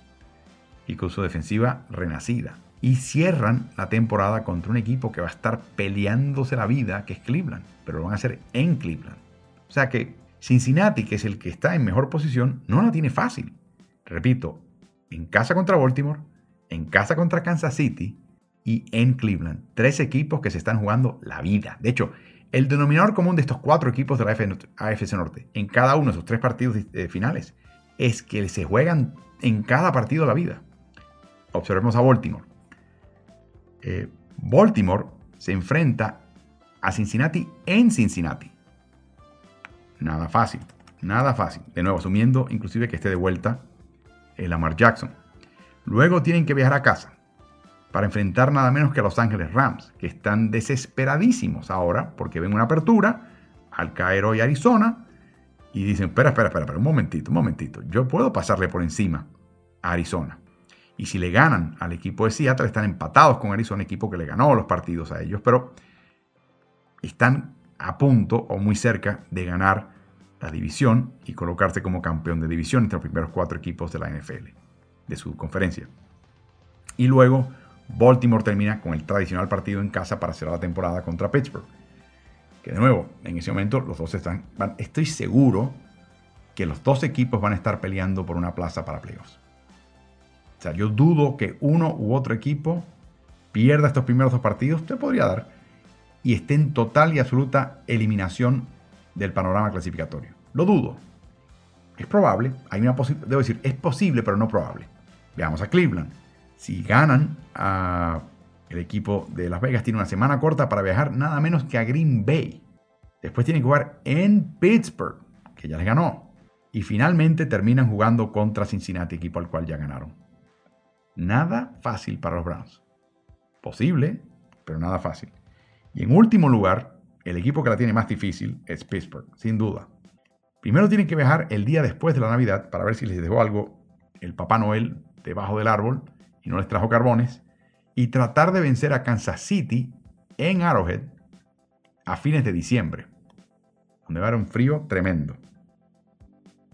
A: y con su defensiva renacida. Y cierran la temporada contra un equipo que va a estar peleándose la vida, que es Cleveland, pero lo van a hacer en Cleveland. O sea que Cincinnati, que es el que está en mejor posición, no la tiene fácil. Repito, en casa contra Baltimore, en casa contra Kansas City y en Cleveland. Tres equipos que se están jugando la vida. De hecho, el denominador común de estos cuatro equipos de la A F C Norte, en cada uno de sus tres partidos finales, es que se juegan en cada partido la vida. Observemos a Baltimore. Eh, Baltimore se enfrenta a Cincinnati en Cincinnati. Nada fácil, nada fácil. De nuevo, asumiendo inclusive que esté de vuelta el Lamar Jackson. Luego tienen que viajar a casa para enfrentar nada menos que a Los Ángeles Rams, que están desesperadísimos ahora porque ven una apertura al caer hoy Arizona y dicen, espera, espera, espera, espera, un momentito, un momentito. Yo puedo pasarle por encima a Arizona. Y si le ganan al equipo de Seattle, están empatados con Arizona, equipo que le ganó los partidos a ellos, pero están a punto o muy cerca de ganar la división y colocarse como campeón de división entre los primeros cuatro equipos de la N F L, de su conferencia. Y luego Baltimore termina con el tradicional partido en casa para cerrar la temporada contra Pittsburgh. Que de nuevo, en ese momento los dos están, van, estoy seguro que los dos equipos van a estar peleando por una plaza para playoffs. O sea, yo dudo que uno u otro equipo pierda estos primeros dos partidos, te podría dar, y esté en total y absoluta eliminación del panorama clasificatorio. Lo dudo. Es probable, hay una posi- debo decir, es posible, pero no probable. Veamos a Cleveland. Si ganan a el equipo de Las Vegas, tiene una semana corta para viajar nada menos que a Green Bay. Después tienen que jugar en Pittsburgh, que ya les ganó. Y finalmente terminan jugando contra Cincinnati, equipo al cual ya ganaron. Nada fácil para los Browns. Posible, pero nada fácil. Y en último lugar, el equipo que la tiene más difícil es Pittsburgh, sin duda. Primero tienen que viajar el día después de la Navidad para ver si les dejó algo el Papá Noel debajo del árbol y no les trajo carbones, y tratar de vencer a Kansas City en Arrowhead a fines de diciembre, donde va a haber un frío tremendo.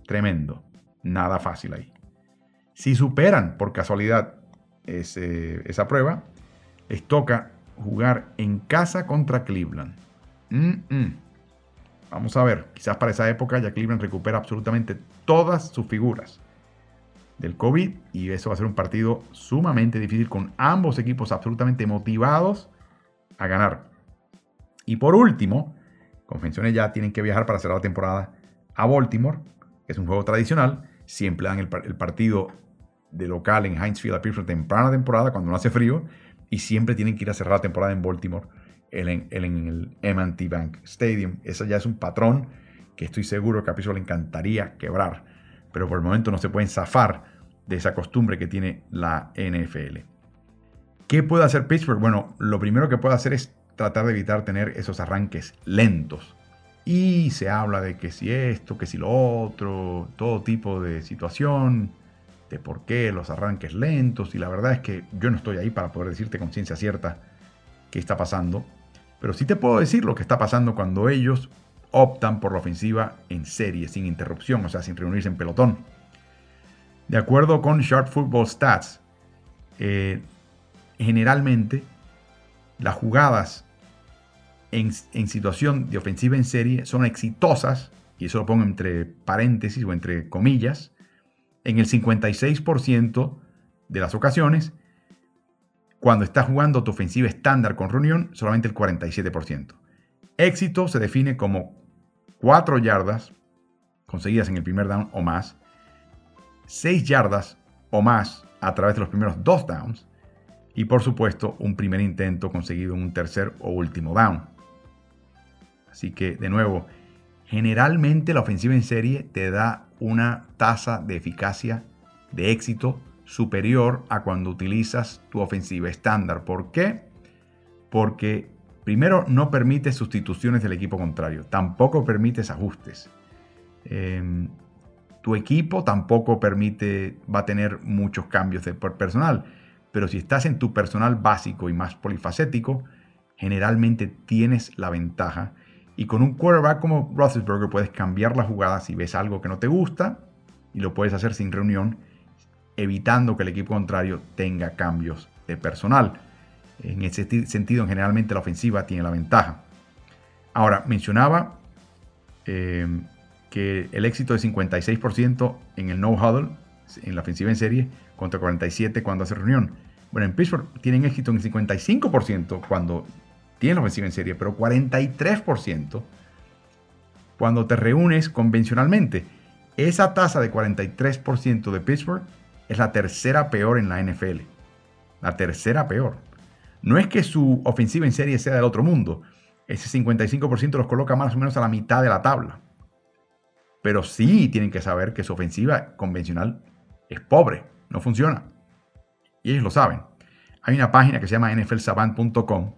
A: Tremendo. Nada fácil ahí. Si superan por casualidad ese, esa prueba, les toca jugar en casa contra Cleveland. Mm-mm. Vamos a ver, quizás para esa época ya Cleveland recupera absolutamente todas sus figuras del COVID y eso va a ser un partido sumamente difícil con ambos equipos absolutamente motivados a ganar. Y por último, como mencioné ya, tienen que viajar para cerrar la temporada a Baltimore, que es un juego tradicional. Siempre dan el, el partido de local en Heinz Field a Pittsburgh temprana temporada cuando no hace frío y siempre tienen que ir a cerrar la temporada en Baltimore en, en, en el eme and te Bank Stadium. Ese ya es un patrón que estoy seguro que a Pittsburgh le encantaría quebrar, pero por el momento no se pueden zafar de esa costumbre que tiene la N F L. ¿Qué puede hacer Pittsburgh? Bueno, lo primero que puede hacer es tratar de evitar tener esos arranques lentos. Y se habla de que si esto, que si lo otro, todo tipo de situación, de por qué los arranques lentos. Y la verdad es que yo no estoy ahí para poder decirte con ciencia cierta qué está pasando. Pero sí te puedo decir lo que está pasando cuando ellos optan por la ofensiva en serie, sin interrupción, o sea, sin reunirse en pelotón. De acuerdo con Sharp Football Stats, eh, generalmente las jugadas en, en situación de ofensiva en serie son exitosas, y eso lo pongo entre paréntesis o entre comillas, en el cincuenta y seis por ciento de las ocasiones. Cuando estás jugando tu ofensiva estándar con reunión, solamente el cuarenta y siete por ciento. Éxito se define como cuatro yardas conseguidas en el primer down o más, seis yardas o más a través de los primeros dos downs, y por supuesto un primer intento conseguido en un tercer o último down. Así que, de nuevo, generalmente la ofensiva en serie te da una tasa de eficacia, de éxito, superior a cuando utilizas tu ofensiva estándar. ¿Por qué? Porque primero no permites sustituciones del equipo contrario, tampoco permites ajustes. Eh, tu equipo tampoco permite, va a tener muchos cambios de personal. Pero si estás en tu personal básico y más polifacético, generalmente tienes la ventaja. Y con un quarterback como Roethlisberger puedes cambiar la jugada si ves algo que no te gusta y lo puedes hacer sin reunión, evitando que el equipo contrario tenga cambios de personal. En ese sentido, generalmente la ofensiva tiene la ventaja. Ahora, mencionaba eh, que el éxito de cincuenta y seis por ciento en el no-huddle, en la ofensiva en serie, contra cuarenta y siete por ciento cuando hace reunión. Bueno, en Pittsburgh tienen éxito en el cincuenta y cinco por ciento cuando tienen la ofensiva en serie, pero cuarenta y tres por ciento cuando te reúnes convencionalmente. Esa tasa de cuarenta y tres por ciento de Pittsburgh es la tercera peor en la N F L. La tercera peor. No es que su ofensiva en serie sea del otro mundo. Ese cincuenta y cinco por ciento los coloca más o menos a la mitad de la tabla. Pero sí tienen que saber que su ofensiva convencional es pobre, no funciona. Y ellos lo saben. Hay una página que se llama N F L Savant punto com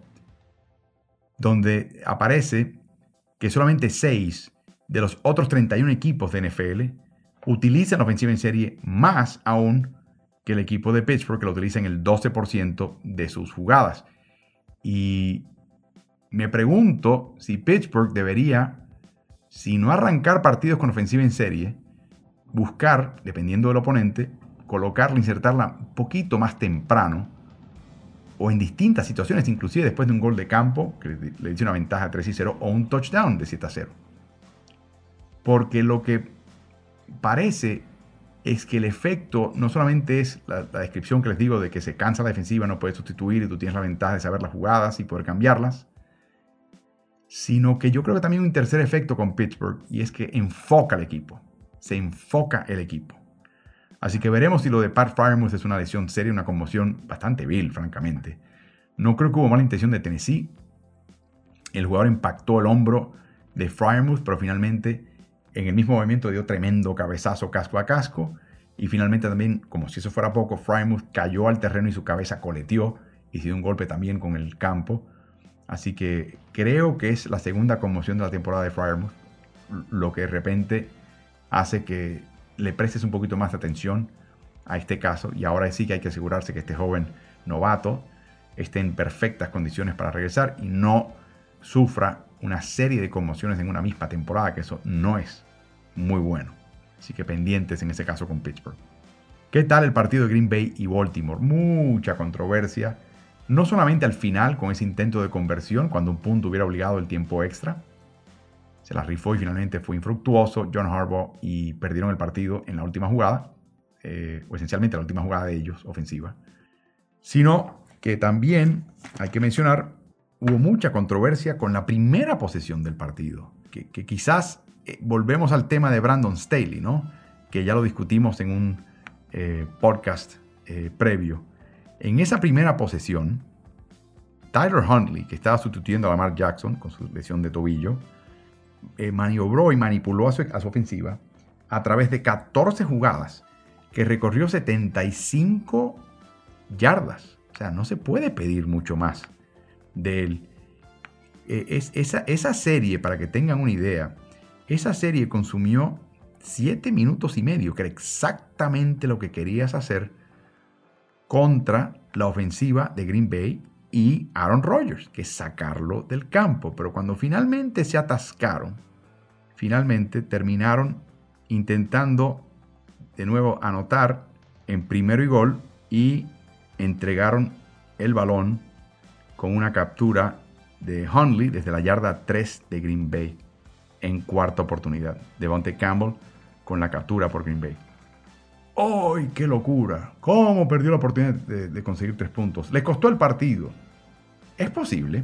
A: donde aparece que solamente seis de los otros treinta y uno equipos de N F L utilizan la ofensiva en serie, más aún que el equipo de Pittsburgh, que lo utiliza en el doce por ciento de sus jugadas. Y me pregunto si Pittsburgh debería, si no arrancar partidos con ofensiva en serie, buscar, dependiendo del oponente, colocarla, insertarla un poquito más temprano o en distintas situaciones, inclusive después de un gol de campo que le dice una ventaja de tres y cero o un touchdown de siete a cero. Porque lo que parece es que el efecto no solamente es la, la descripción que les digo de que se cansa la defensiva, no puedes sustituir y tú tienes la ventaja de saber las jugadas y poder cambiarlas, sino que yo creo que también hay un tercer efecto con Pittsburgh, y es que enfoca al equipo. Se enfoca el equipo. Así que veremos si lo de Pat Freiermuth es una lesión seria, una conmoción bastante vil, francamente. No creo que hubo mala intención de Tennessee. El jugador impactó el hombro de Freiermuth, pero finalmente en el mismo movimiento dio tremendo cabezazo casco a casco. Y finalmente también, como si eso fuera poco, Freiermuth cayó al terreno y su cabeza coleteó y se dio un golpe también con el campo. Así que creo que es la segunda conmoción de la temporada de Freiermuth, lo que de repente hace que le prestes un poquito más de atención a este caso, y ahora sí que hay que asegurarse que este joven novato esté en perfectas condiciones para regresar y no sufra una serie de conmociones en una misma temporada, que eso no es muy bueno. Así que pendientes en ese caso con Pittsburgh. ¿Qué tal el partido de Green Bay y Baltimore? Mucha controversia. No solamente al final con ese intento de conversión, cuando un punto hubiera obligado el tiempo extra. Se la rifó y finalmente fue infructuoso John Harbaugh y perdieron el partido en la última jugada, eh, o esencialmente la última jugada de ellos, ofensiva. Sino que también, hay que mencionar, hubo mucha controversia con la primera posesión del partido. Que, que quizás eh, volvemos al tema de Brandon Staley, ¿no? Que ya lo discutimos en un eh, podcast eh, previo. En esa primera posesión, Tyler Huntley, que estaba sustituyendo a Lamar Jackson con su lesión de tobillo, eh, maniobró y manipuló a su, a su ofensiva a través de catorce jugadas que recorrió setenta y cinco yardas. O sea, no se puede pedir mucho más de él. Eh, es, esa, esa serie, para que tengan una idea, esa serie consumió siete minutos y medio, que era exactamente lo que querías hacer contra la ofensiva de Green Bay y Aaron Rodgers, que es sacarlo del campo. Pero cuando finalmente se atascaron, finalmente terminaron intentando de nuevo anotar en primero y gol y entregaron el balón con una captura de Huntley desde la yarda tres de Green Bay en cuarta oportunidad. Devontae Campbell con la captura por Green Bay. ¡Ay, qué locura! ¿Cómo perdió la oportunidad de, de conseguir tres puntos? Le costó el partido. Es posible.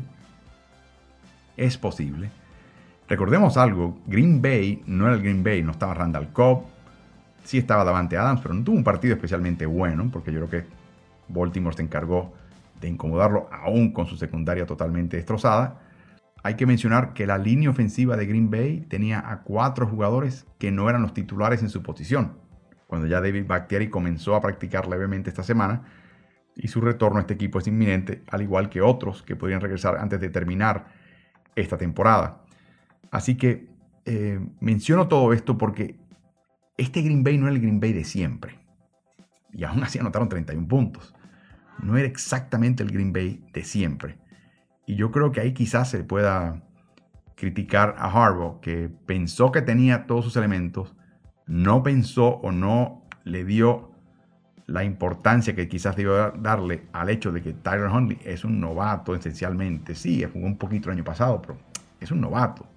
A: Es posible. Recordemos algo. Green Bay no era el Green Bay. No estaba Randall Cobb. Sí estaba Davante Adams, pero no tuvo un partido especialmente bueno, porque yo creo que Baltimore se encargó de incomodarlo, aún con su secundaria totalmente destrozada. Hay que mencionar que la línea ofensiva de Green Bay tenía a cuatro jugadores que no eran los titulares en su posición, cuando ya David Bakhtiari comenzó a practicar levemente esta semana, y su retorno a este equipo es inminente, al igual que otros que podrían regresar antes de terminar esta temporada. Así que eh, menciono todo esto porque este Green Bay no era el Green Bay de siempre. Y aún así anotaron treinta y uno puntos. No era exactamente el Green Bay de siempre. Y yo creo que ahí quizás se pueda criticar a Harbaugh, que pensó que tenía todos sus elementos, no pensó o no le dio la importancia que quizás debió darle al hecho de que Tyler Huntley es un novato esencialmente. Sí, jugó un poquito el año pasado, pero es un novato.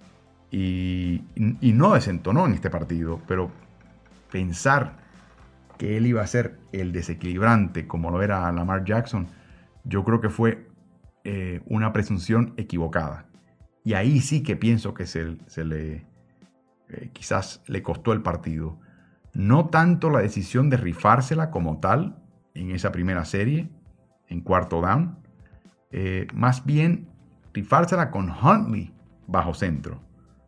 A: Y, y no desentonó en este partido, pero pensar que él iba a ser el desequilibrante como lo era Lamar Jackson, yo creo que fue eh, una presunción equivocada. Y ahí sí que pienso que se, se le eh, quizás le costó el partido. No tanto la decisión de rifársela como tal en esa primera serie, en cuarto down, eh, más bien rifársela con Huntley bajo centro.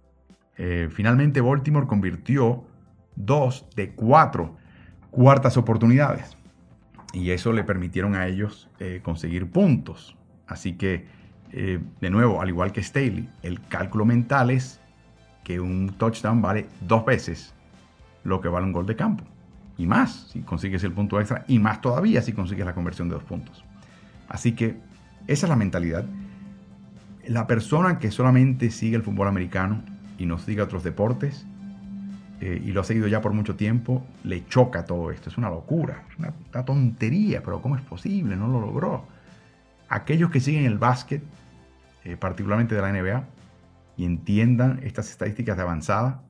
A: Eh, finalmente Baltimore convirtió dos de cuatro cuartas oportunidades y eso le permitieron a ellos eh, conseguir puntos. Así que, eh, de nuevo, al igual que Staley, el cálculo mental es que un touchdown vale dos veces lo que vale un gol de campo. Y más si consigues el punto extra, y más todavía si consigues la conversión de dos puntos. Así que esa es la mentalidad. La persona que solamente sigue el fútbol americano y no sigue otros deportes, eh, y lo ha seguido ya por mucho tiempo, le choca todo esto. Es una locura, es una, una tontería, pero ¿cómo es posible? No lo logró. Aquellos que siguen el básquet, eh, particularmente de la N B A, y entiendan estas estadísticas de avanzada,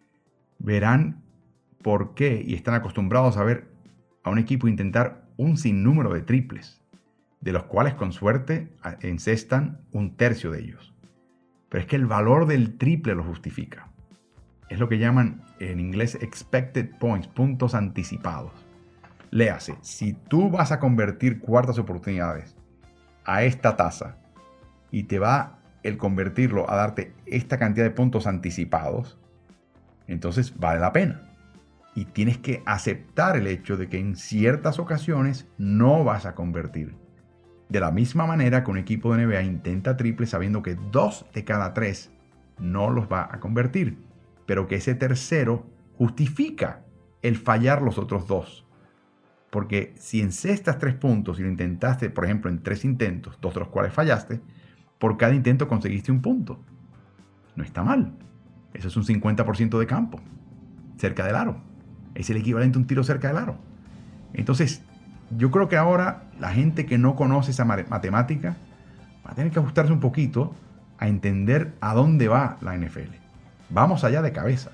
A: verán por qué, y están acostumbrados a ver a un equipo intentar un sinnúmero de triples, de los cuales con suerte encestan un tercio de ellos. Pero es que el valor del triple lo justifica. Es lo que llaman en inglés expected points, puntos anticipados. Léase, si tú vas a convertir cuartas oportunidades a esta tasa y te va el convertirlo a darte esta cantidad de puntos anticipados, entonces vale la pena. Y tienes que aceptar el hecho de que en ciertas ocasiones no vas a convertir. De la misma manera que un equipo de N B A intenta triple sabiendo que dos de cada tres no los va a convertir, pero que ese tercero justifica el fallar los otros dos. Porque si encestas tres puntos y lo intentaste, por ejemplo, en tres intentos, dos de los cuales fallaste, por cada intento conseguiste un punto. No está mal. Eso es un cincuenta por ciento de campo, cerca del aro. Es el equivalente a un tiro cerca del aro. Entonces, yo creo que ahora la gente que no conoce esa matemática va a tener que ajustarse un poquito a entender a dónde va la N F L. Vamos allá de cabeza,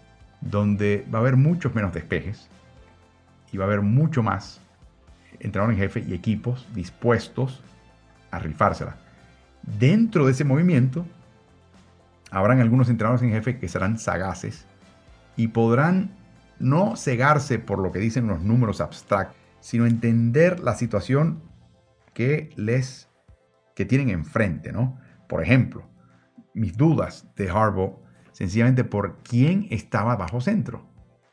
A: donde va a haber muchos menos despejes y va a haber mucho más entrenador en jefe y equipos dispuestos a rifársela. Dentro de ese movimiento, habrán algunos entrenadores en jefe que serán sagaces y podrán no cegarse por lo que dicen los números abstractos, sino entender la situación que les que tienen enfrente, ¿no? Por ejemplo, mis dudas de Harbaugh, sencillamente por quién estaba bajo centro.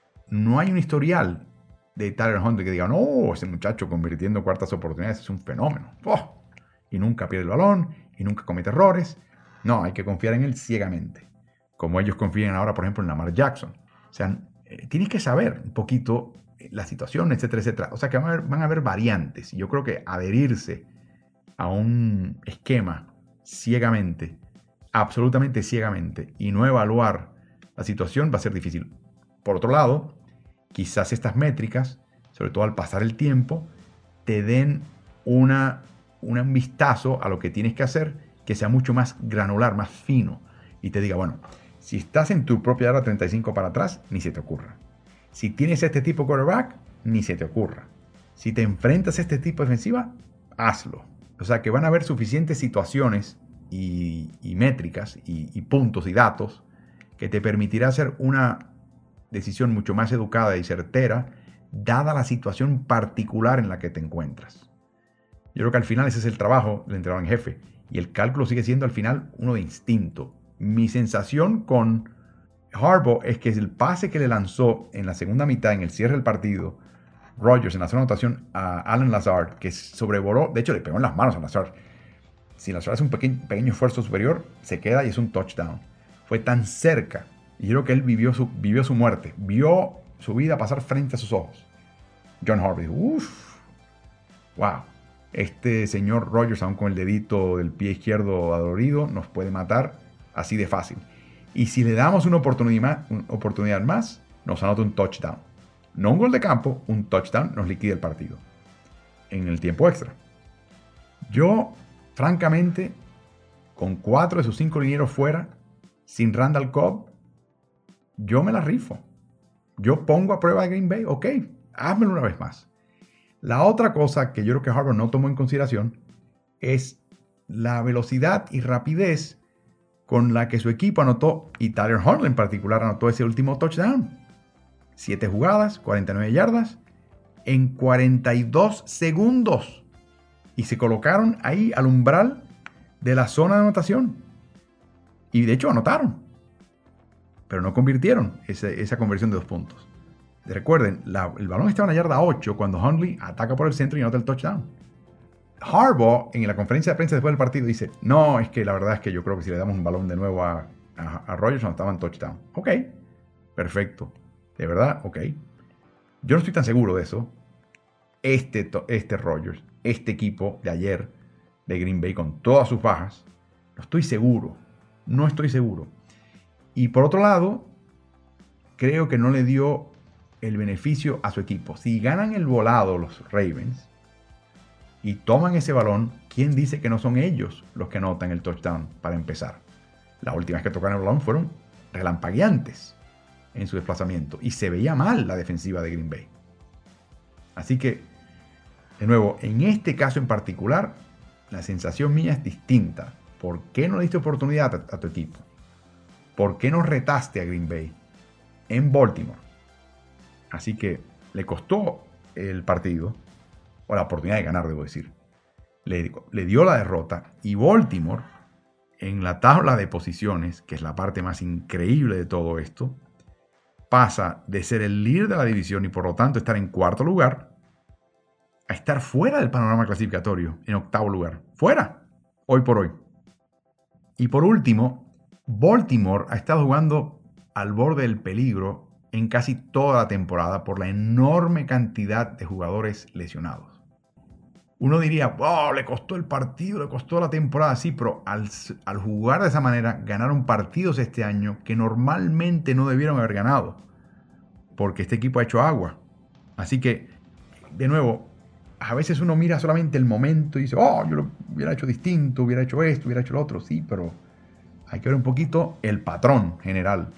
A: No hay un historial de Tyler Huntley que diga, no, ese muchacho convirtiendo cuartas oportunidades es un fenómeno. ¡Oh! Y nunca pierde el balón, y nunca comete errores. No, hay que confiar en él ciegamente. Como ellos confían ahora, por ejemplo, en Lamar Jackson. O sea, eh, tienes que saber un poquito la situación, etcétera, etcétera. O sea, que van a haber, van a haber variantes. Y yo creo que adherirse a un esquema ciegamente, absolutamente ciegamente, y no evaluar la situación va a ser difícil. Por otro lado, quizás estas métricas, sobre todo al pasar el tiempo, te den una, una, un vistazo a lo que tienes que hacer, que sea mucho más granular, más fino, y te diga, bueno, si estás en tu propia área treinta y cinco para atrás, ni se te ocurra. Si tienes este tipo de quarterback, ni se te ocurra. Si te enfrentas a este tipo de defensiva, hazlo. O sea que van a haber suficientes situaciones y, y métricas y, y puntos y datos que te permitirá hacer una decisión mucho más educada y certera, dada la situación particular en la que te encuentras. Yo creo que al final ese es el trabajo del entrenador en jefe. Y el cálculo sigue siendo al final uno de instinto. Mi sensación con Harbaugh es que el pase que le lanzó en la segunda mitad, en el cierre del partido, Rodgers en la zona de anotación a Allen Lazard, que sobrevoló, de hecho le pegó en las manos a Lazard. Si Lazard hace un pequeño, pequeño esfuerzo superior, se queda y es un touchdown. Fue tan cerca. Y yo creo que él vivió su, vivió su muerte. Vio su vida pasar frente a sus ojos. John Harbaugh, uff, wow. Este señor Rodgers, aún con el dedito del pie izquierdo adolorido, nos puede matar así de fácil. Y si le damos una oportunidad, una oportunidad más, nos anota un touchdown. No un gol de campo, un touchdown nos liquida el partido. En el tiempo extra. Yo, francamente, con cuatro de sus cinco linieros fuera, sin Randall Cobb, yo me la rifo. Yo pongo a prueba a Green Bay, ok, házmelo una vez más. La otra cosa que yo creo que Harbaugh no tomó en consideración es la velocidad y rapidez con la que su equipo anotó, y Tyler Huntley en particular anotó ese último touchdown. Siete jugadas, cuarenta y nueve yardas, en cuarenta y dos segundos. Y se colocaron ahí al umbral de la zona de anotación. Y de hecho anotaron. Pero no convirtieron ese, esa conversión de dos puntos. Recuerden, la, el balón estaba en la yarda ocho cuando Huntley ataca por el centro y anota el touchdown. Harbaugh, en la conferencia de prensa después del partido, dice, no, es que la verdad es que yo creo que si le damos un balón de nuevo a, a, a Rodgers, anotaban touchdown. Ok, perfecto. De verdad, ok. Yo no estoy tan seguro de eso. Este, este Rodgers, este equipo de ayer de Green Bay con todas sus bajas, no estoy seguro. No estoy seguro. Y por otro lado, creo que no le dio el beneficio a su equipo. Si ganan el volado los Ravens y toman ese balón, ¿quién dice que no son ellos los que anotan el touchdown para empezar? Las últimas que tocaron el balón fueron relampagueantes en su desplazamiento y se veía mal la defensiva de Green Bay. Así que, de nuevo, en este caso en particular, la sensación mía es distinta. ¿Por qué no le diste oportunidad a, a tu equipo? ¿Por qué no retaste a Green Bay en Baltimore? Así que le costó el partido, o la oportunidad de ganar, debo decir. Le, le dio la derrota y Baltimore, en la tabla de posiciones, que es la parte más increíble de todo esto, pasa de ser el líder de la división y por lo tanto estar en cuarto lugar, a estar fuera del panorama clasificatorio, en octavo lugar. Fuera, hoy por hoy. Y por último, Baltimore ha estado jugando al borde del peligro en casi toda la temporada por la enorme cantidad de jugadores lesionados. Uno diría, oh, le costó el partido, le costó la temporada, sí, pero al, al jugar de esa manera ganaron partidos este año que normalmente no debieron haber ganado. porque este equipo ha hecho agua. Así que, de nuevo, a veces uno mira solamente el momento y dice, oh, yo lo hubiera hecho distinto, hubiera hecho esto, hubiera hecho lo otro. Sí, pero hay que ver un poquito el patrón general.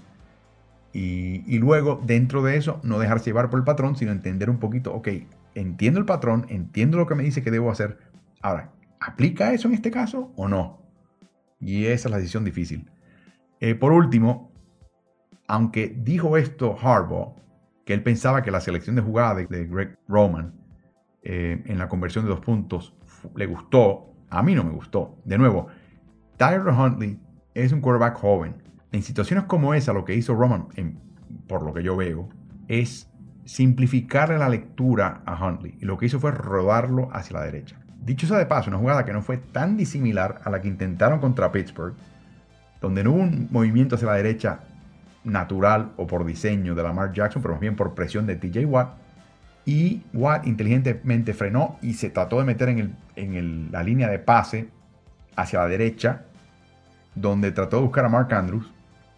A: Y, y luego, dentro de eso, no dejarse llevar por el patrón, sino entender un poquito, ok, entiendo el patrón, entiendo lo que me dice que debo hacer. Ahora, ¿aplica eso en este caso o no? Y esa es la decisión difícil. Eh, por último, aunque dijo esto Harbaugh, que él pensaba que la selección de jugada de, de Greg Roman eh, en la conversión de dos puntos le gustó, a mí no me gustó. De nuevo, Tyler Huntley es un quarterback joven. En situaciones como esa, lo que hizo Roman, en, por lo que yo veo, es simplificarle la lectura a Huntley. Y lo que hizo fue rodarlo hacia la derecha. Dicho sea de paso, una jugada que no fue tan disimilar a la que intentaron contra Pittsburgh, donde no hubo un movimiento hacia la derecha natural o por diseño de Lamar Jackson, pero más bien por presión de T J Watt. Y Watt inteligentemente frenó y se trató de meter en, el, en el, la línea de pase hacia la derecha, donde trató de buscar a Mark Andrews.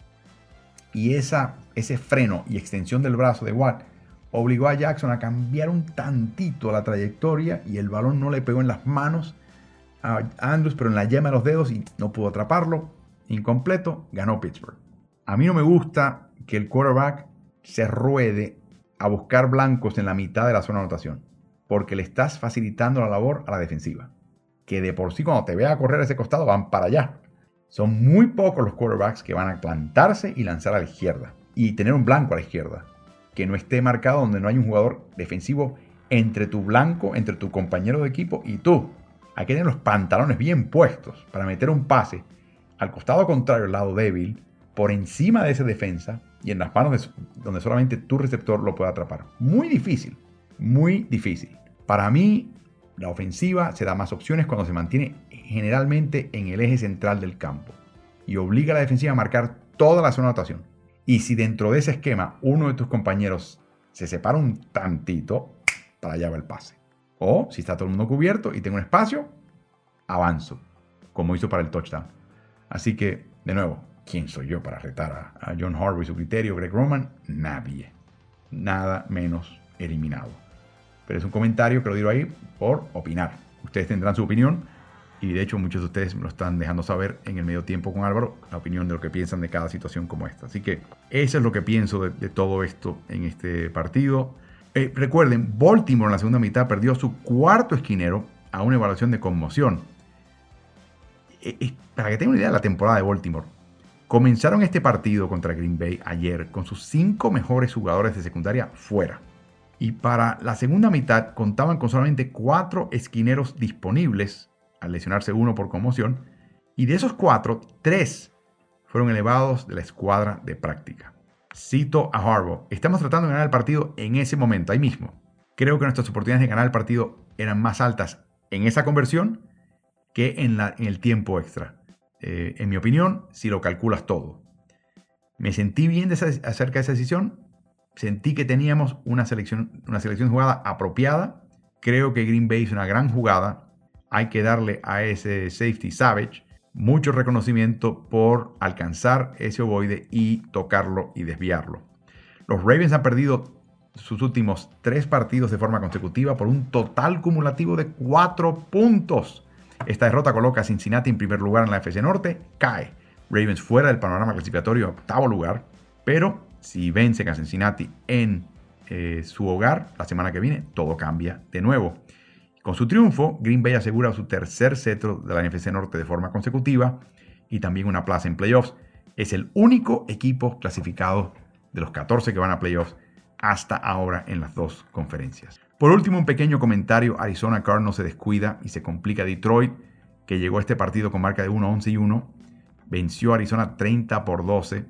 A: Y esa, ese freno y extensión del brazo de Watt obligó a Jackson a cambiar un tantito la trayectoria y el balón no le pegó en las manos a Andrews, pero en la yema de los dedos y no pudo atraparlo. Incompleto, ganó Pittsburgh. A mí no me gusta que el quarterback se ruede a buscar blancos en la mitad de la zona de anotación, porque le estás facilitando la labor a la defensiva, que de por sí cuando te vea correr a ese costado van para allá. Son muy pocos los quarterbacks que van a plantarse y lanzar a la izquierda y tener un blanco a la izquierda, que no esté marcado donde no hay un jugador defensivo entre tu blanco, entre tu compañero de equipo y tú. Hay que tener los pantalones bien puestos para meter un pase al costado contrario, al lado débil, por encima de esa defensa y en las manos de, donde solamente tu receptor lo puede atrapar. Muy difícil, muy difícil. Para mí, la ofensiva se da más opciones cuando se mantiene generalmente en el eje central del campo y obliga a la defensiva a marcar toda la zona de anotación. Y si dentro de ese esquema uno de tus compañeros se separa un tantito, para allá va el pase. O si está todo el mundo cubierto y tengo un espacio, avanzo, como hizo para el touchdown. Así que, de nuevo, ¿quién soy yo para retar a, a John Harbaugh y su criterio, Greg Roman? Nadie. Nada menos eliminado. Pero es un comentario que lo digo ahí por opinar. Ustedes tendrán su opinión y de hecho muchos de ustedes me lo están dejando saber en el medio tiempo con Álvaro, la opinión de lo que piensan de cada situación como esta. Así que eso es lo que pienso de, de todo esto en este partido. Eh, recuerden, Baltimore en la segunda mitad perdió su cuarto esquinero a una evaluación de conmoción. Eh, eh, para que tengan una idea de la temporada de Baltimore, comenzaron este partido contra Green Bay ayer con sus cinco mejores jugadores de secundaria fuera. Y para la segunda mitad contaban con solamente cuatro esquineros disponibles, al lesionarse uno por conmoción, y de esos cuatro, tres fueron elevados de la escuadra de práctica. Cito a Harbaugh: estamos tratando de ganar el partido en ese momento, ahí mismo. Creo que nuestras oportunidades de ganar el partido eran más altas en esa conversión que en, la, en el tiempo extra. Eh, en mi opinión, si lo calculas todo. Me sentí bien de esa, acerca de esa decisión. Sentí que teníamos una selección, una selección de jugada apropiada. Creo que Green Bay es una gran jugada. Hay que darle a ese safety Savage mucho reconocimiento por alcanzar ese ovoide y tocarlo y desviarlo. Los Ravens han perdido sus últimos tres partidos de forma consecutiva por un total cumulativo de cuatro puntos. Esta derrota coloca a Cincinnati en primer lugar en la N F C Norte. Cae Ravens fuera del panorama clasificatorio, octavo lugar. Pero si vencen a Cincinnati en eh, su hogar la semana que viene, todo cambia de nuevo. Con su triunfo, Green Bay asegura su tercer cetro de la N F C Norte de forma consecutiva y también una plaza en playoffs. Es el único equipo clasificado de los catorce que van a playoffs hasta ahora en las dos conferencias. Por último, un pequeño comentario. Arizona Cardinals se descuida y se complica. Detroit, que llegó a este partido con marca de uno once y uno, venció a Arizona treinta por doce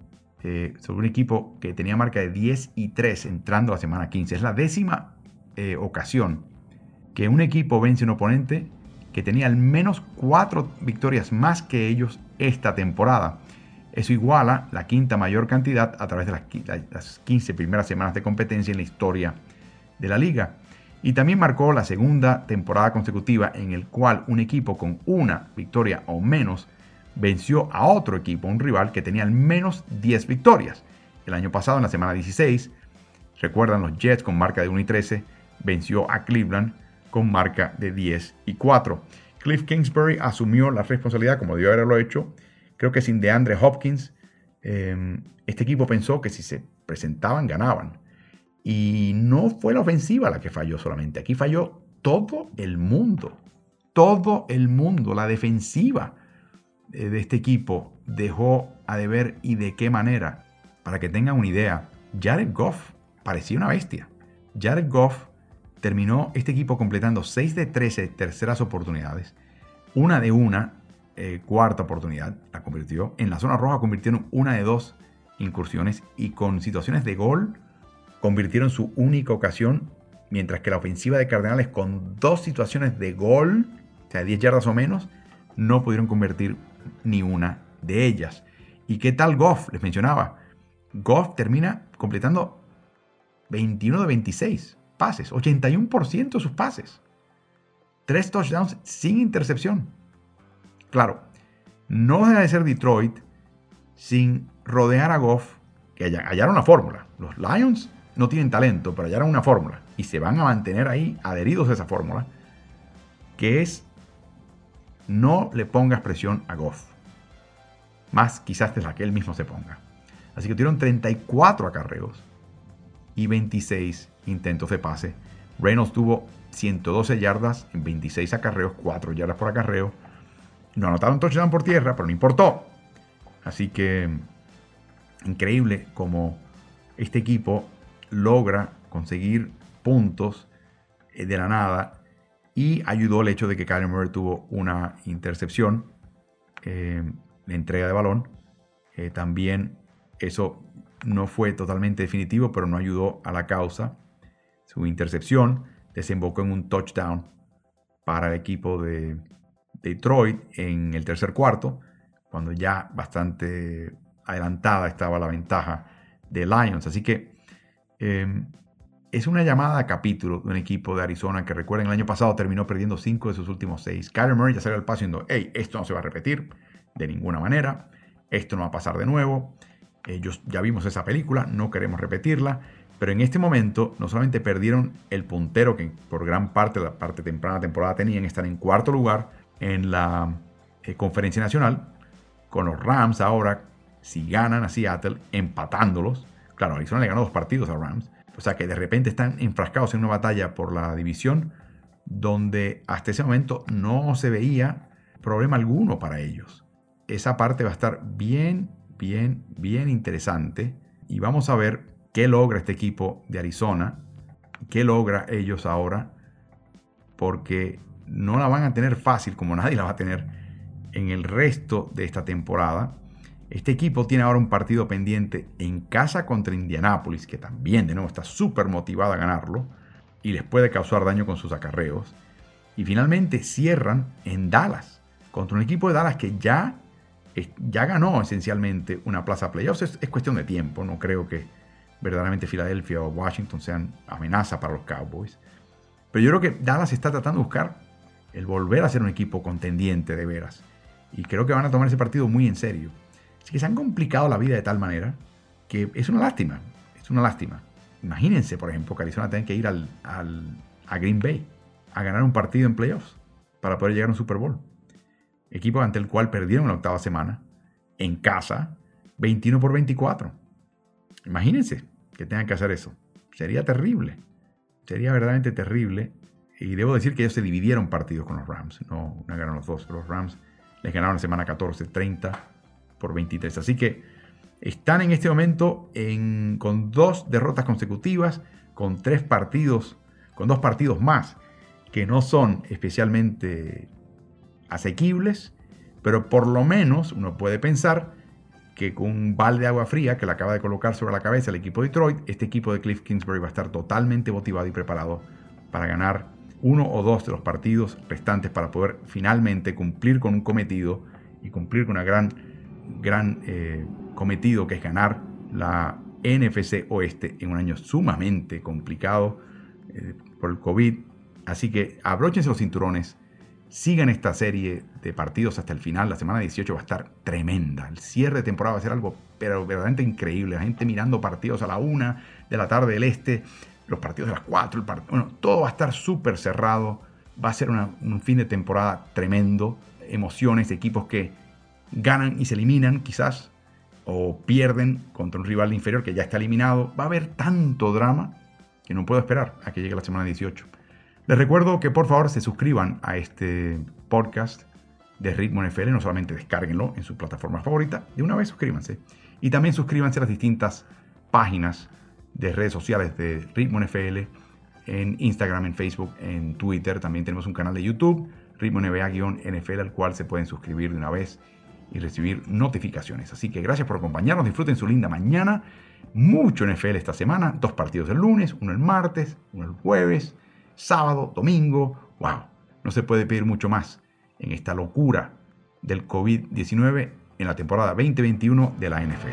A: eh, sobre un equipo que tenía marca de diez y tres entrando a la semana quince. Es la décima eh, ocasión que un equipo vence a un oponente que tenía al menos cuatro victorias más que ellos esta temporada. Eso iguala la quinta mayor cantidad a través de las, las quince primeras semanas de competencia en la historia de la liga. Y también marcó la segunda temporada consecutiva en el cual un equipo con una victoria o menos venció a otro equipo, un rival que tenía al menos diez victorias. El año pasado, en la semana dieciséis, Recuerdan, los Jets con marca de uno y trece venció a Cleveland con marca de diez y cuatro. Cliff Kingsbury asumió la responsabilidad como debió haberlo hecho. Creo que sin DeAndre Hopkins, eh, este equipo pensó que si se presentaban, ganaban. Y no fue la ofensiva la que falló solamente. Aquí falló todo el mundo. Todo el mundo. La defensiva eh, de este equipo dejó a deber, y de qué manera. Para que tengan una idea, Jared Goff parecía una bestia. Jared Goff terminó este equipo completando seis de trece terceras oportunidades. Una de una eh, cuarta oportunidad la convirtió. En la zona roja convirtieron una de dos incursiones. Y con situaciones de gol convirtieron su única ocasión. Mientras que la ofensiva de Cardenales, con dos situaciones de gol, o sea, diez yardas o menos, no pudieron convertir ni una de ellas. ¿Y qué tal Goff? Les mencionaba. Goff termina completando veintiuno de veintiséis pases, ochenta y uno por ciento de sus pases. Tres touchdowns sin intercepción. Claro, no deja de ser Detroit sin rodear a Goff, que hallaron la fórmula. Los Lions no tienen talento, pero hallaron una fórmula y se van a mantener ahí adheridos a esa fórmula, que es: no le pongas presión a Goff, más quizás de la que él mismo se ponga. Así que tuvieron treinta y cuatro acarreos y veintiséis intentos de pase. Reynolds tuvo ciento doce yardas en veintiséis acarreos, cuatro yardas por acarreo. No anotaron touchdown por tierra, pero no importó. Así que increíble cómo este equipo logra conseguir puntos de la nada, y ayudó el hecho de que Kyler Murray tuvo una intercepción, eh, la entrega de balón. Eh, también eso no fue totalmente definitivo, pero no ayudó a la causa. Su intercepción desembocó en un touchdown para el equipo de Detroit en el tercer cuarto, cuando ya bastante adelantada estaba la ventaja de Lions. Así que eh, es una llamada a capítulo de un equipo de Arizona que, recuerden, el año pasado terminó perdiendo cinco de sus últimos seis. Kyler Murray ya salió al paso diciendo: hey, esto no se va a repetir de ninguna manera, esto no va a pasar de nuevo. Ellos ya vimos esa película, no queremos repetirla. Pero en este momento no solamente perdieron el puntero que por gran parte de la parte temprana de la temporada tenían, están en cuarto lugar en la eh, conferencia nacional, con los Rams ahora, si ganan a Seattle, empatándolos. Claro, Arizona le ganó dos partidos a Rams. O sea que de repente están enfrascados en una batalla por la división donde hasta ese momento no se veía problema alguno para ellos. Esa parte va a estar bien, bien, bien interesante. Y vamos a ver qué logra este equipo de Arizona, qué logra ellos ahora, porque no la van a tener fácil, como nadie la va a tener en el resto de esta temporada. Este equipo tiene ahora un partido pendiente en casa contra Indianápolis, que también de nuevo está súper motivada a ganarlo y les puede causar daño con sus acarreos. Y finalmente cierran en Dallas, contra un equipo de Dallas que ya, ya ganó esencialmente una plaza playoffs. Es, es cuestión de tiempo, no creo que verdaderamente Filadelfia o Washington sean amenaza para los Cowboys. Pero yo creo que Dallas está tratando de buscar el volver a ser un equipo contendiente de veras. Y creo que van a tomar ese partido muy en serio. Así que se han complicado la vida de tal manera que es una lástima. Es una lástima. Imagínense, por ejemplo, que Arizona tenga que ir al, al, a Green Bay a ganar un partido en playoffs para poder llegar a un Super Bowl. Equipo ante el cual perdieron en la octava semana, en casa, veintiuno por veinticuatro. Imagínense que tengan que hacer eso. Sería terrible. Sería verdaderamente terrible. Y debo decir que ellos se dividieron partidos con los Rams. No, no ganaron los dos. Los Rams les ganaron la semana catorce, treinta por veintitrés. Así que están en este momento en, con dos derrotas consecutivas, con tres partidos, con dos partidos más que no son especialmente asequibles, pero por lo menos uno puede pensar que con un balde de agua fría que le acaba de colocar sobre la cabeza el equipo de Detroit, este equipo de Cliff Kingsbury va a estar totalmente motivado y preparado para ganar uno o dos de los partidos restantes para poder finalmente cumplir con un cometido y cumplir con una gran, gran eh, cometido, que es ganar la N F C Oeste en un año sumamente complicado eh, por el COVID. Así que abróchense los cinturones, Sigan esta serie de partidos hasta el final. La semana dieciocho va a estar tremenda. El cierre de temporada va a ser algo pero verdaderamente increíble. La gente mirando partidos a la una de la tarde del este, los partidos de las cuatro, el part... bueno, todo va a estar súper cerrado. Va a ser una, un fin de temporada tremendo. Emociones, equipos que ganan y se eliminan quizás, o pierden contra un rival inferior que ya está eliminado. Va a haber tanto drama que no puedo esperar a que llegue la semana dieciocho. Les recuerdo que por favor se suscriban a este podcast de Ritmo N F L. No solamente descárguenlo en su plataforma favorita, de una vez suscríbanse. Y también suscríbanse a las distintas páginas de redes sociales de Ritmo N F L, en Instagram, en Facebook, en Twitter. También tenemos un canal de YouTube, Ritmo N B A-N F L, al cual se pueden suscribir de una vez y recibir notificaciones. Así que gracias por acompañarnos. Disfruten su linda mañana. Mucho N F L esta semana. Dos partidos el lunes, uno el martes, uno el jueves, sábado, domingo. ¡Wow! No se puede pedir mucho más en esta locura del COVID diecinueve en la temporada veinte veintiuno de la N F L.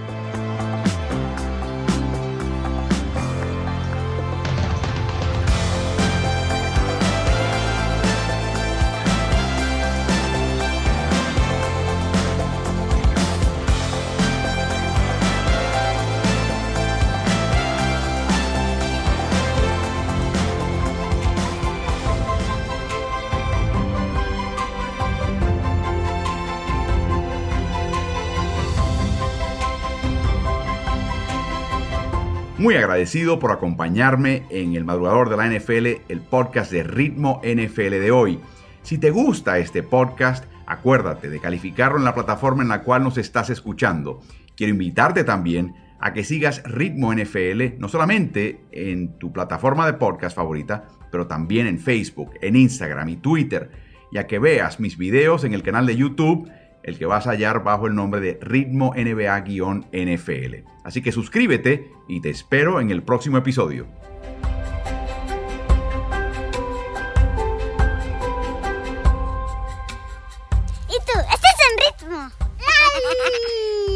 A: Muy agradecido por acompañarme en el madrugador de la N F L, el podcast de Ritmo N F L de hoy. Si te gusta este podcast, acuérdate de calificarlo en la plataforma en la cual nos estás escuchando. Quiero invitarte también a que sigas Ritmo N F L, no solamente en tu plataforma de podcast favorita, pero también en Facebook, en Instagram y Twitter, y a que veas mis videos en el canal de YouTube, el que vas a hallar bajo el nombre de Ritmo N B A-N F L. Así que suscríbete y te espero en el próximo episodio.
B: ¿Y tú? ¿Estás en ritmo? ¡Ay!